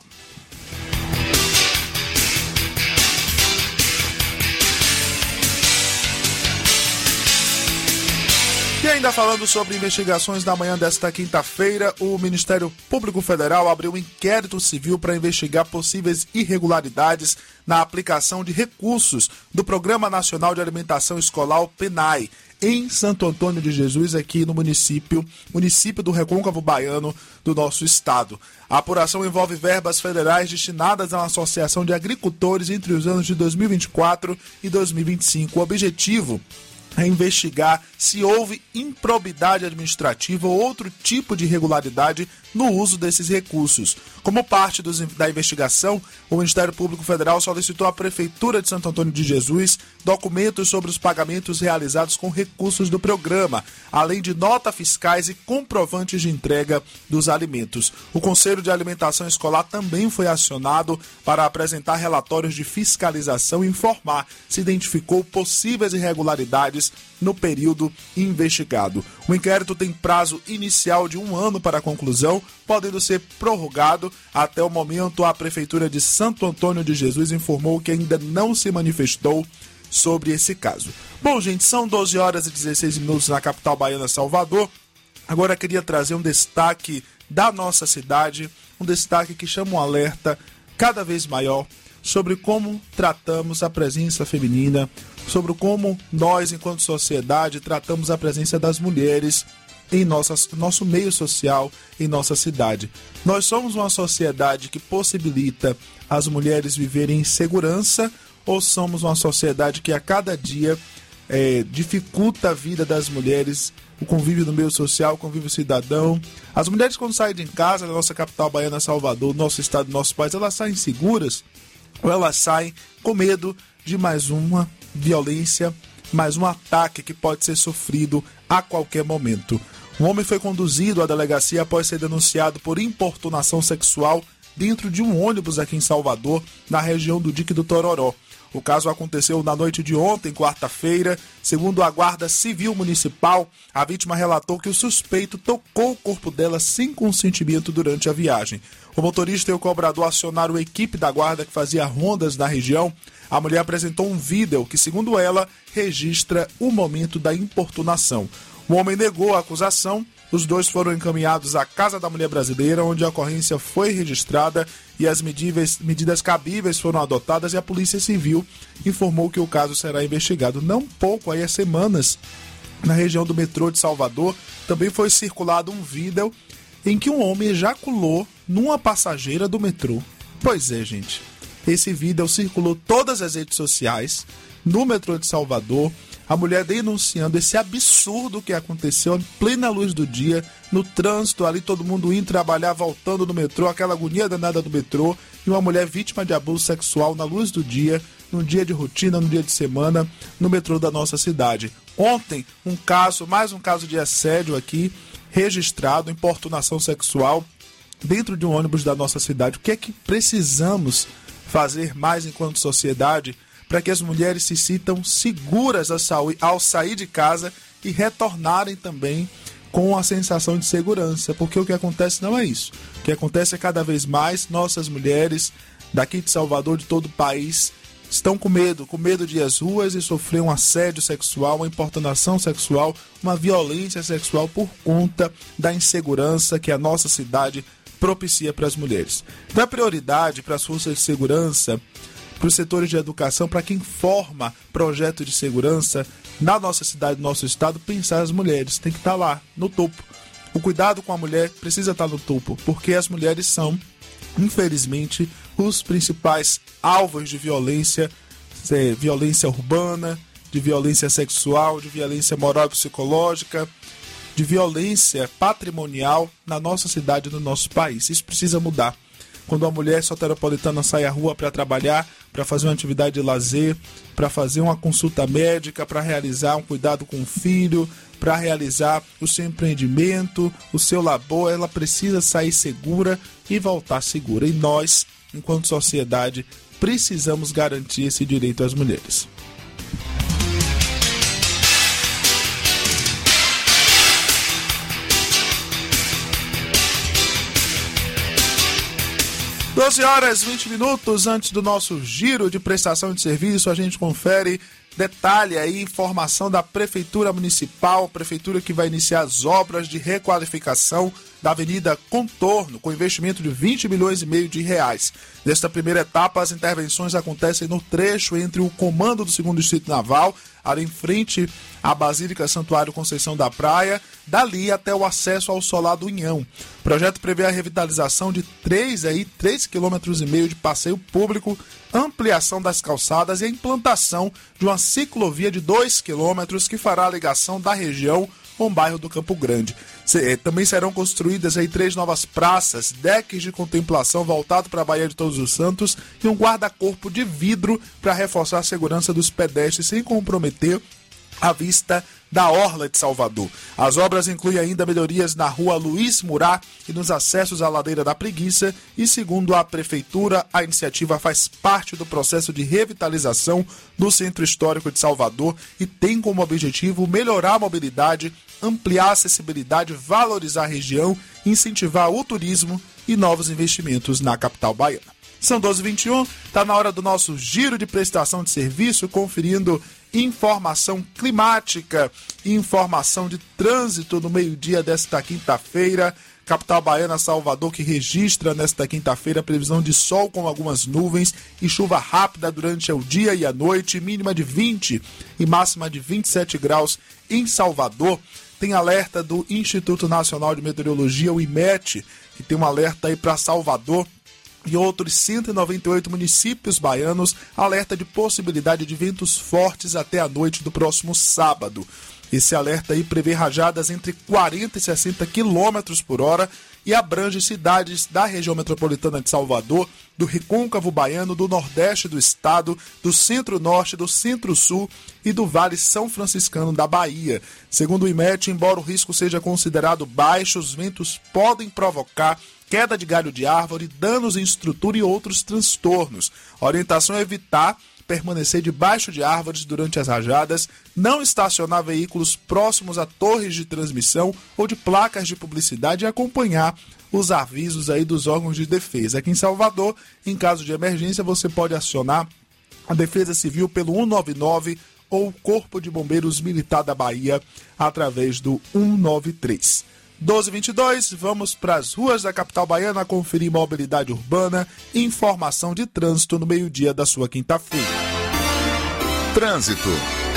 E ainda falando sobre investigações da manhã desta quinta-feira, o Ministério Público Federal abriu um inquérito civil para investigar possíveis irregularidades na aplicação de recursos do Programa Nacional de Alimentação Escolar, o PNAE, em Santo Antônio de Jesus, aqui no município do Recôncavo Baiano do nosso estado. A apuração envolve verbas federais destinadas a uma associação de agricultores entre os anos de 2024 e 2025. O objetivo é investigar se houve improbidade administrativa ou outro tipo de irregularidade no uso desses recursos. Como parte da investigação, o Ministério Público Federal solicitou à Prefeitura de Santo Antônio de Jesus documentos sobre os pagamentos realizados com recursos do programa, além de notas fiscais e comprovantes de entrega dos alimentos. O Conselho de Alimentação Escolar também foi acionado para apresentar relatórios de fiscalização e informar se identificou possíveis irregularidades no período investigado. O inquérito tem prazo inicial de 1 ano para a conclusão, podendo ser prorrogado. Até o momento, a Prefeitura de Santo Antônio de Jesus informou que ainda não se manifestou sobre esse caso. Bom, gente, são 12 horas e 16 minutos na capital baiana, Salvador. Agora queria trazer um destaque da nossa cidade, um destaque que chama um alerta cada vez maior sobre como tratamos a presença feminina, sobre como nós, enquanto sociedade, tratamos a presença das mulheres em nosso meio social, em nossa cidade. Nós somos uma sociedade que possibilita as mulheres viverem em segurança ou somos uma sociedade que a cada dia dificulta a vida das mulheres, o convívio no meio social, o convívio cidadão? As mulheres, quando saem de casa, na nossa capital baiana, Salvador, nosso estado, nosso país, elas saem seguras ou elas saem com medo de mais uma violência, mais um ataque que pode ser sofrido a qualquer momento? Um homem foi conduzido à delegacia após ser denunciado por importunação sexual dentro de um ônibus aqui em Salvador, na região do Dique do Tororó. O caso aconteceu na noite de ontem, quarta-feira. Segundo a Guarda Civil Municipal, a vítima relatou que o suspeito tocou o corpo dela sem consentimento durante a viagem. O motorista e o cobrador acionaram a equipe da guarda que fazia rondas na região. A mulher apresentou um vídeo que, segundo ela, registra o momento da importunação. O homem negou a acusação. Os dois foram encaminhados à Casa da Mulher Brasileira, onde a ocorrência foi registrada e as medidas cabíveis foram adotadas, e a Polícia Civil informou que o caso será investigado. Não pouco, aí há semanas, na região do metrô de Salvador, também foi circulado um vídeo em que um homem ejaculou numa passageira do metrô. Pois é, gente. Esse vídeo circulou todas as redes sociais, no metrô de Salvador, a mulher denunciando esse absurdo que aconteceu em plena luz do dia, no trânsito ali, todo mundo indo trabalhar, voltando no metrô, aquela agonia danada do metrô, e uma mulher vítima de abuso sexual na luz do dia, num dia de rotina, num dia de semana, no metrô da nossa cidade. Ontem, mais um caso de assédio aqui, registrado, importunação sexual, dentro de um ônibus da nossa cidade. O que é que precisamos fazer mais enquanto sociedade para que as mulheres se sintam seguras ao sair de casa e retornarem também com a sensação de segurança? Porque o que acontece não é isso. O que acontece é cada vez mais nossas mulheres daqui de Salvador, de todo o país, estão com medo de ir às ruas e sofrer um assédio sexual, uma importunação sexual, uma violência sexual por conta da insegurança que a nossa cidade propicia para as mulheres. Então, a prioridade para as forças de segurança, para os setores de educação, para quem forma projeto de segurança na nossa cidade, no nosso estado, pensar as mulheres. Tem que estar lá, no topo. O cuidado com a mulher precisa estar no topo, porque as mulheres são, infelizmente, os principais alvos de violência, violência urbana, de violência sexual, de violência moral e psicológica, de violência patrimonial na nossa cidade e no nosso país. Isso precisa mudar. Quando a mulher soteropolitana sai à rua para trabalhar, para fazer uma atividade de lazer, para fazer uma consulta médica, para realizar um cuidado com o filho, para realizar o seu empreendimento, o seu labor, ela precisa sair segura e voltar segura. E nós, enquanto sociedade, precisamos garantir esse direito às mulheres. (12h20) antes do nosso giro de prestação de serviço, a gente confere detalhe aí, informação da Prefeitura Municipal, Prefeitura que vai iniciar as obras de requalificação da Avenida Contorno, com investimento de 20 milhões e meio de reais. Nesta primeira etapa, as intervenções acontecem no trecho entre o comando do 2º Distrito Naval, ali em frente à Basílica Santuário Conceição da Praia, dali até o acesso ao Solar do Unhão. O projeto prevê a revitalização de 3,5 km de passeio público, ampliação das calçadas e a implantação de uma ciclovia de 2 km que fará a ligação da região com o bairro do Campo Grande. Também serão construídas aí 3 novas praças, decks de contemplação voltado para a Baía de Todos os Santos e um guarda-corpo de vidro para reforçar a segurança dos pedestres sem comprometer a vista da Orla de Salvador. As obras incluem ainda melhorias na rua Luiz Murat e nos acessos à Ladeira da Preguiça e, segundo a Prefeitura, a iniciativa faz parte do processo de revitalização do Centro Histórico de Salvador e tem como objetivo melhorar a mobilidade, ampliar a acessibilidade, valorizar a região, incentivar o turismo e novos investimentos na capital baiana. São 12h21, está na hora do nosso giro de prestação de serviço, conferindo informação climática e informação de trânsito no meio-dia desta quinta-feira. Capital baiana, Salvador, que registra nesta quinta-feira previsão de sol com algumas nuvens e chuva rápida durante o dia e a noite, mínima de 20 e máxima de 27 graus em Salvador. Tem alerta do Instituto Nacional de Meteorologia, o IMET, que tem um alerta aí para Salvador e outros 198 municípios baianos alerta de possibilidade de ventos fortes até a noite do próximo sábado. Esse alerta aí prevê rajadas entre 40 e 60 km por hora e abrange cidades da região metropolitana de Salvador, do Recôncavo Baiano, do Nordeste do estado, do Centro-Norte, do Centro-Sul e do Vale São Franciscano da Bahia. Segundo o IMET, embora o risco seja considerado baixo, os ventos podem provocar queda de galho de árvore, danos em estrutura e outros transtornos. A orientação é evitar permanecer debaixo de árvores durante as rajadas, não estacionar veículos próximos a torres de transmissão ou de placas de publicidade e acompanhar os avisos aí dos órgãos de defesa. Aqui em Salvador, em caso de emergência, você pode acionar a Defesa Civil pelo 199 ou o Corpo de Bombeiros Militar da Bahia através do 193. 12h22, vamos para as ruas da capital baiana conferir mobilidade urbana e informação de trânsito no meio-dia da sua quinta-feira. Trânsito.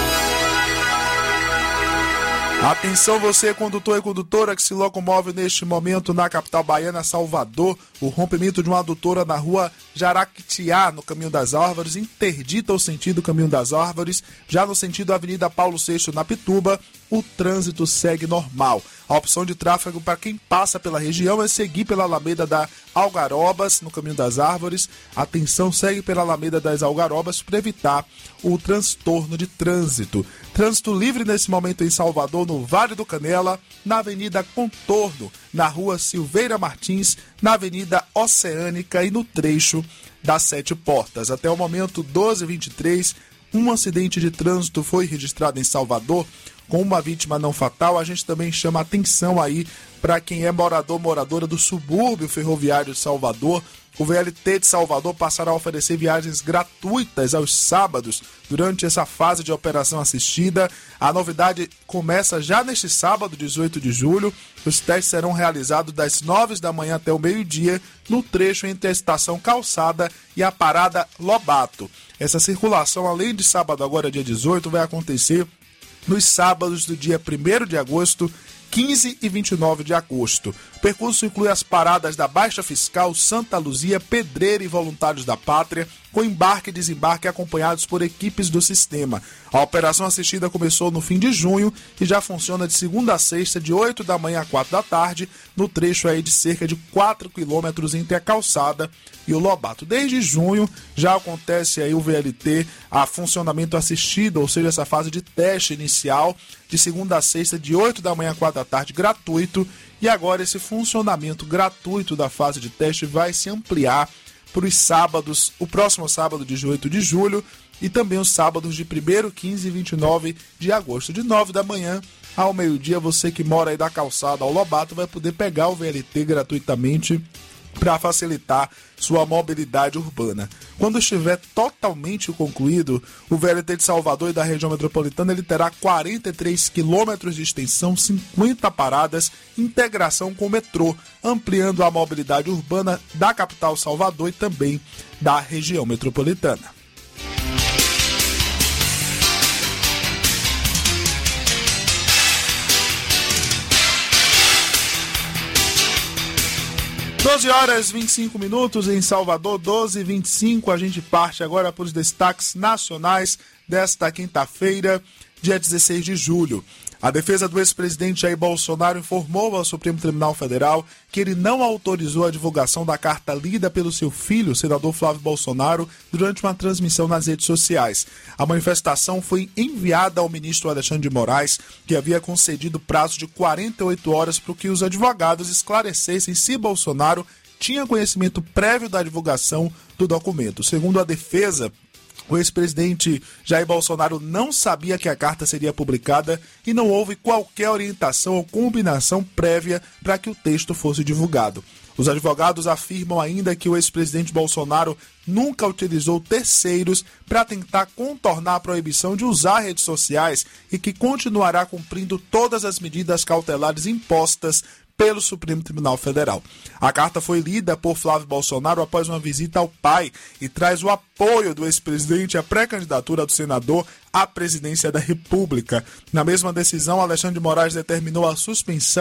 Atenção você, condutor e condutora que se locomove neste momento na capital baiana, Salvador. O rompimento de uma adutora na rua Jaraquitiá, no Caminho das Árvores, interdita o sentido Caminho das Árvores. Já no sentido Avenida Paulo VI, na Pituba, o trânsito segue normal. A opção de tráfego para quem passa pela região é seguir pela Alameda da Algarobas, no Caminho das Árvores. Atenção, segue pela Alameda das Algarobas para evitar o transtorno de trânsito. Trânsito livre nesse momento em Salvador, no Vale do Canela, na Avenida Contorno, na Rua Silveira Martins, na Avenida Oceânica e no trecho das 7 Portas. Até o momento, 12h23, um acidente de trânsito foi registrado em Salvador, com uma vítima não fatal. A gente também chama atenção aí para quem é moradora do subúrbio ferroviário de Salvador. O VLT de Salvador passará a oferecer viagens gratuitas aos sábados durante essa fase de operação assistida. A novidade começa já neste sábado, 18 de julho. Os testes serão realizados das 9 da manhã até o meio-dia, no trecho entre a Estação Calçada e a Parada Lobato. Essa circulação, além de sábado, agora dia 18, vai acontecer nos sábados do dia 1º de agosto, 15 e 29 de agosto. O percurso inclui as paradas da Baixa Fiscal, Santa Luzia, Pedreira e Voluntários da Pátria, com embarque e desembarque acompanhados por equipes do sistema. A operação assistida começou no fim de junho e já funciona de segunda a sexta, de 8 da manhã a 4 da tarde, no trecho aí de cerca de 4 quilômetros entre a Calçada e o Lobato. Desde junho já acontece aí o VLT, a funcionamento assistido, ou seja, essa fase de teste inicial, de segunda a sexta, de 8 da manhã a 4 da tarde, gratuito. E agora esse funcionamento gratuito da fase de teste vai se ampliar para os sábados, o próximo sábado, 18 de julho, e também os sábados de 1º, 15 e 29 de agosto. De 9 da manhã ao meio-dia, você que mora aí da Calçada ao Lobato vai poder pegar o VLT gratuitamente para facilitar sua mobilidade urbana. Quando estiver totalmente concluído, o VLT de Salvador e da região metropolitana ele terá 43 quilômetros de extensão, 50 paradas, integração com o metrô, ampliando a mobilidade urbana da capital Salvador e também da região metropolitana. Doze horas 25 minutos em Salvador, 12h25. A gente parte agora para os destaques nacionais desta quinta-feira, dia 16 de julho. A defesa do ex-presidente Jair Bolsonaro informou ao Supremo Tribunal Federal que ele não autorizou a divulgação da carta lida pelo seu filho, o senador Flávio Bolsonaro, durante uma transmissão nas redes sociais. A manifestação foi enviada ao ministro Alexandre de Moraes, que havia concedido prazo de 48 horas para que os advogados esclarecessem se Bolsonaro tinha conhecimento prévio da divulgação do documento. Segundo a defesa, o ex-presidente Jair Bolsonaro não sabia que a carta seria publicada e não houve qualquer orientação ou combinação prévia para que o texto fosse divulgado. Os advogados afirmam ainda que o ex-presidente Bolsonaro nunca utilizou terceiros para tentar contornar a proibição de usar redes sociais e que continuará cumprindo todas as medidas cautelares impostas pelo Supremo Tribunal Federal. A carta foi lida por Flávio Bolsonaro após uma visita ao pai e traz o apoio do ex-presidente à pré-candidatura do senador à presidência da República. Na mesma decisão, Alexandre de Moraes determinou a suspensão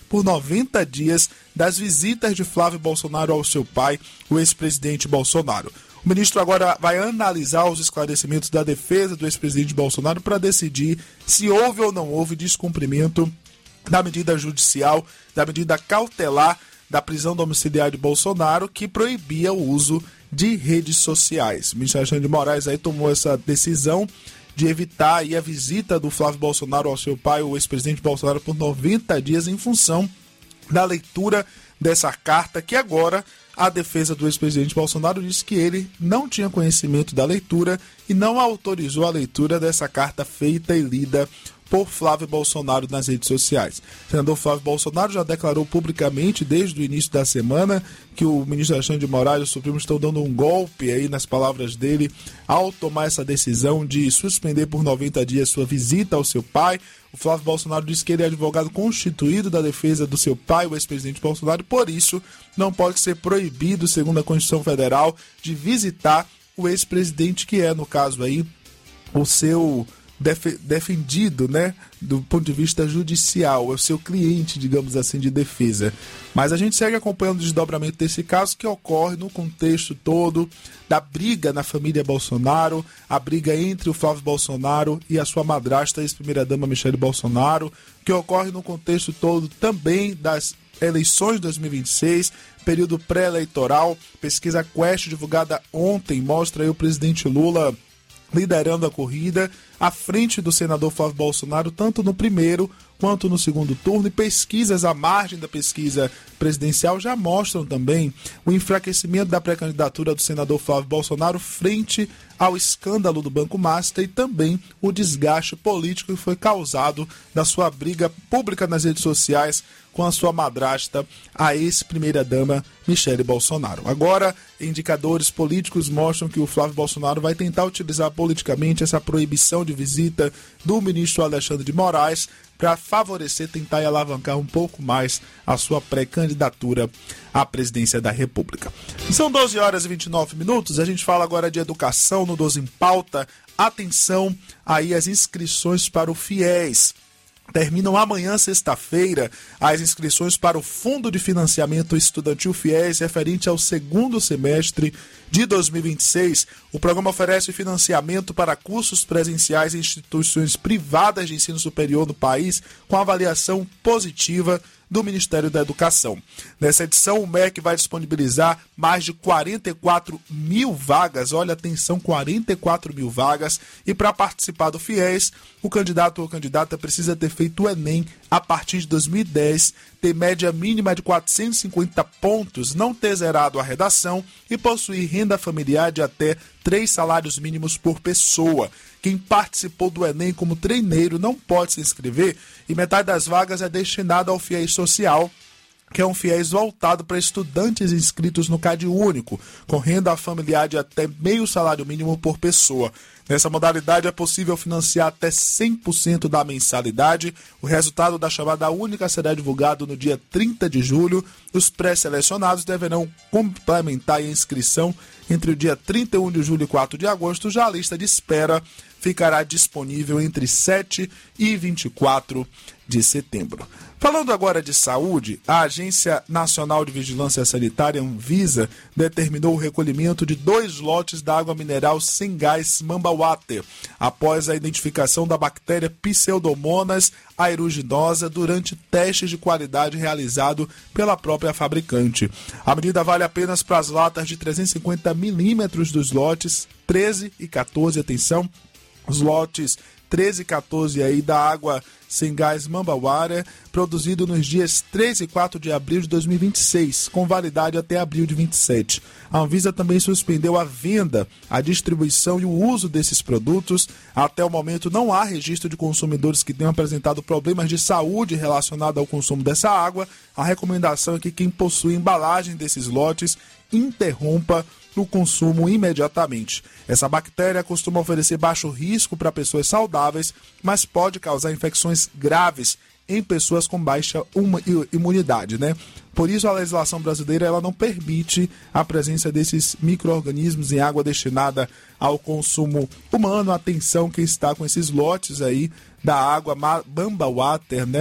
por 90 dias das visitas de Flávio Bolsonaro ao seu pai, o ex-presidente Bolsonaro. O ministro agora vai analisar os esclarecimentos da defesa do ex-presidente Bolsonaro para decidir se houve ou não houve descumprimento da medida judicial, da medida cautelar da prisão domiciliar de Bolsonaro, que proibia o uso de redes sociais. O ministro Alexandre de Moraes aí tomou essa decisão de evitar aí a visita do Flávio Bolsonaro ao seu pai, o ex-presidente Bolsonaro, por 90 dias em função da leitura dessa carta, que agora a defesa do ex-presidente Bolsonaro disse que ele não tinha conhecimento da leitura e não autorizou a leitura dessa carta feita e lida por Flávio Bolsonaro nas redes sociais. O senador Flávio Bolsonaro já declarou publicamente, desde o início da semana, que o ministro Alexandre de Moraes e o Supremo estão dando um golpe aí, nas palavras dele, ao tomar essa decisão de suspender por 90 dias sua visita ao seu pai. O Flávio Bolsonaro disse que ele é advogado constituído da defesa do seu pai, o ex-presidente Bolsonaro, e por isso não pode ser proibido, segundo a Constituição Federal, de visitar o ex-presidente, que é, no caso aí, o seu defendido, né, do ponto de vista judicial, é o seu cliente, digamos assim, de defesa. Mas a gente segue acompanhando o desdobramento desse caso, que ocorre no contexto todo da briga na família Bolsonaro, a briga entre o Flávio Bolsonaro e a sua madrasta, a ex-primeira-dama Michele Bolsonaro, que ocorre no contexto todo também das eleições de 2026, período pré-eleitoral. Pesquisa Quest divulgada ontem mostra aí o presidente Lula liderando a corrida, à frente do senador Flávio Bolsonaro, tanto no primeiro quanto no segundo turno, e pesquisas à margem da pesquisa presidencial já mostram também o enfraquecimento da pré-candidatura do senador Flávio Bolsonaro frente ao escândalo do Banco Master e também o desgaste político que foi causado da sua briga pública nas redes sociais com a sua madrasta, a ex-primeira-dama Michele Bolsonaro. Agora, indicadores políticos mostram que o Flávio Bolsonaro vai tentar utilizar politicamente essa proibição de visita do ministro Alexandre de Moraes para favorecer, tentar e alavancar um pouco mais a sua pré-candidatura à presidência da República. São 12 horas e 29 minutos, a gente fala agora de educação no 12 em Pauta. Atenção aí às inscrições para o FIES. Terminam amanhã, sexta-feira, as inscrições para o Fundo de Financiamento Estudantil FIES referente ao segundo semestre de 2026. O programa oferece financiamento para cursos presenciais em instituições privadas de ensino superior no país com avaliação positiva do Ministério da Educação. Nessa edição, o MEC vai disponibilizar mais de 44 mil vagas, olha, atenção, 44 mil vagas, e para participar do FIES, o candidato ou candidata precisa ter feito o Enem a partir de 2010, ter média mínima de 450 pontos, não ter zerado a redação e possuir renda familiar de até 3 salários mínimos por pessoa. Quem participou do Enem como treineiro não pode se inscrever e metade das vagas é destinada ao FIES Social, que é um FIES voltado para estudantes inscritos no CadÚnico, com renda familiar de até meio salário mínimo por pessoa. Nessa modalidade é possível financiar até 100% da mensalidade. O resultado da chamada única será divulgado no dia 30 de julho. Os pré-selecionados deverão complementar a inscrição entre o dia 31 de julho e 4 de agosto. Já a lista de espera ficará disponível entre 7 e 24 de setembro. Falando agora de saúde, a Agência Nacional de Vigilância Sanitária, Anvisa, determinou o recolhimento de 2 lotes da água mineral sem gás Mamba-Water, após a identificação da bactéria Pseudomonas aeruginosa durante testes de qualidade realizado pela própria fabricante. A medida vale apenas para as latas de 350 milímetros dos lotes 13 e 14, atenção, os lotes 13 e 14 aí da água sem gás Mamba-Water, produzido nos dias 3 e 4 de abril de 2026, com validade até abril de 27. A Anvisa também suspendeu a venda, a distribuição e o uso desses produtos. Até o momento não há registro de consumidores que tenham apresentado problemas de saúde relacionados ao consumo dessa água. A recomendação é que quem possui embalagem desses lotes interrompa o consumo imediatamente. Essa bactéria costuma oferecer baixo risco para pessoas saudáveis, mas pode causar infecções graves em pessoas com baixa imunidade, né? Por isso a legislação brasileira ela não permite a presença desses micro-organismos em água destinada ao consumo humano. Atenção quem está com esses lotes aí da água Mamba-Water, né?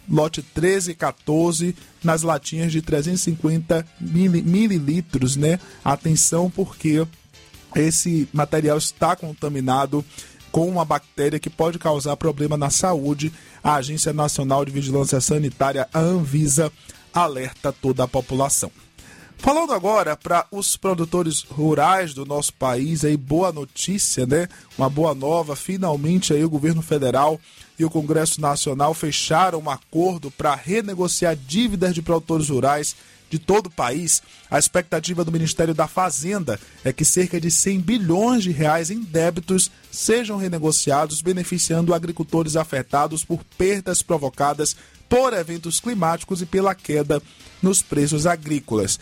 lote 13 e 14, nas latinhas de 350 mililitros, né? Atenção, porque esse material está contaminado com uma bactéria que pode causar problema na saúde. A Agência Nacional de Vigilância Sanitária, a Anvisa, alerta toda a população. Falando agora para os produtores rurais do nosso país, aí boa notícia, né? Uma boa nova, finalmente aí o governo federal e o Congresso Nacional fecharam um acordo para renegociar dívidas de produtores rurais de todo o país. A expectativa do Ministério da Fazenda é que cerca de 100 bilhões de reais em débitos sejam renegociados, beneficiando agricultores afetados por perdas provocadas por eventos climáticos e pela queda nos preços agrícolas.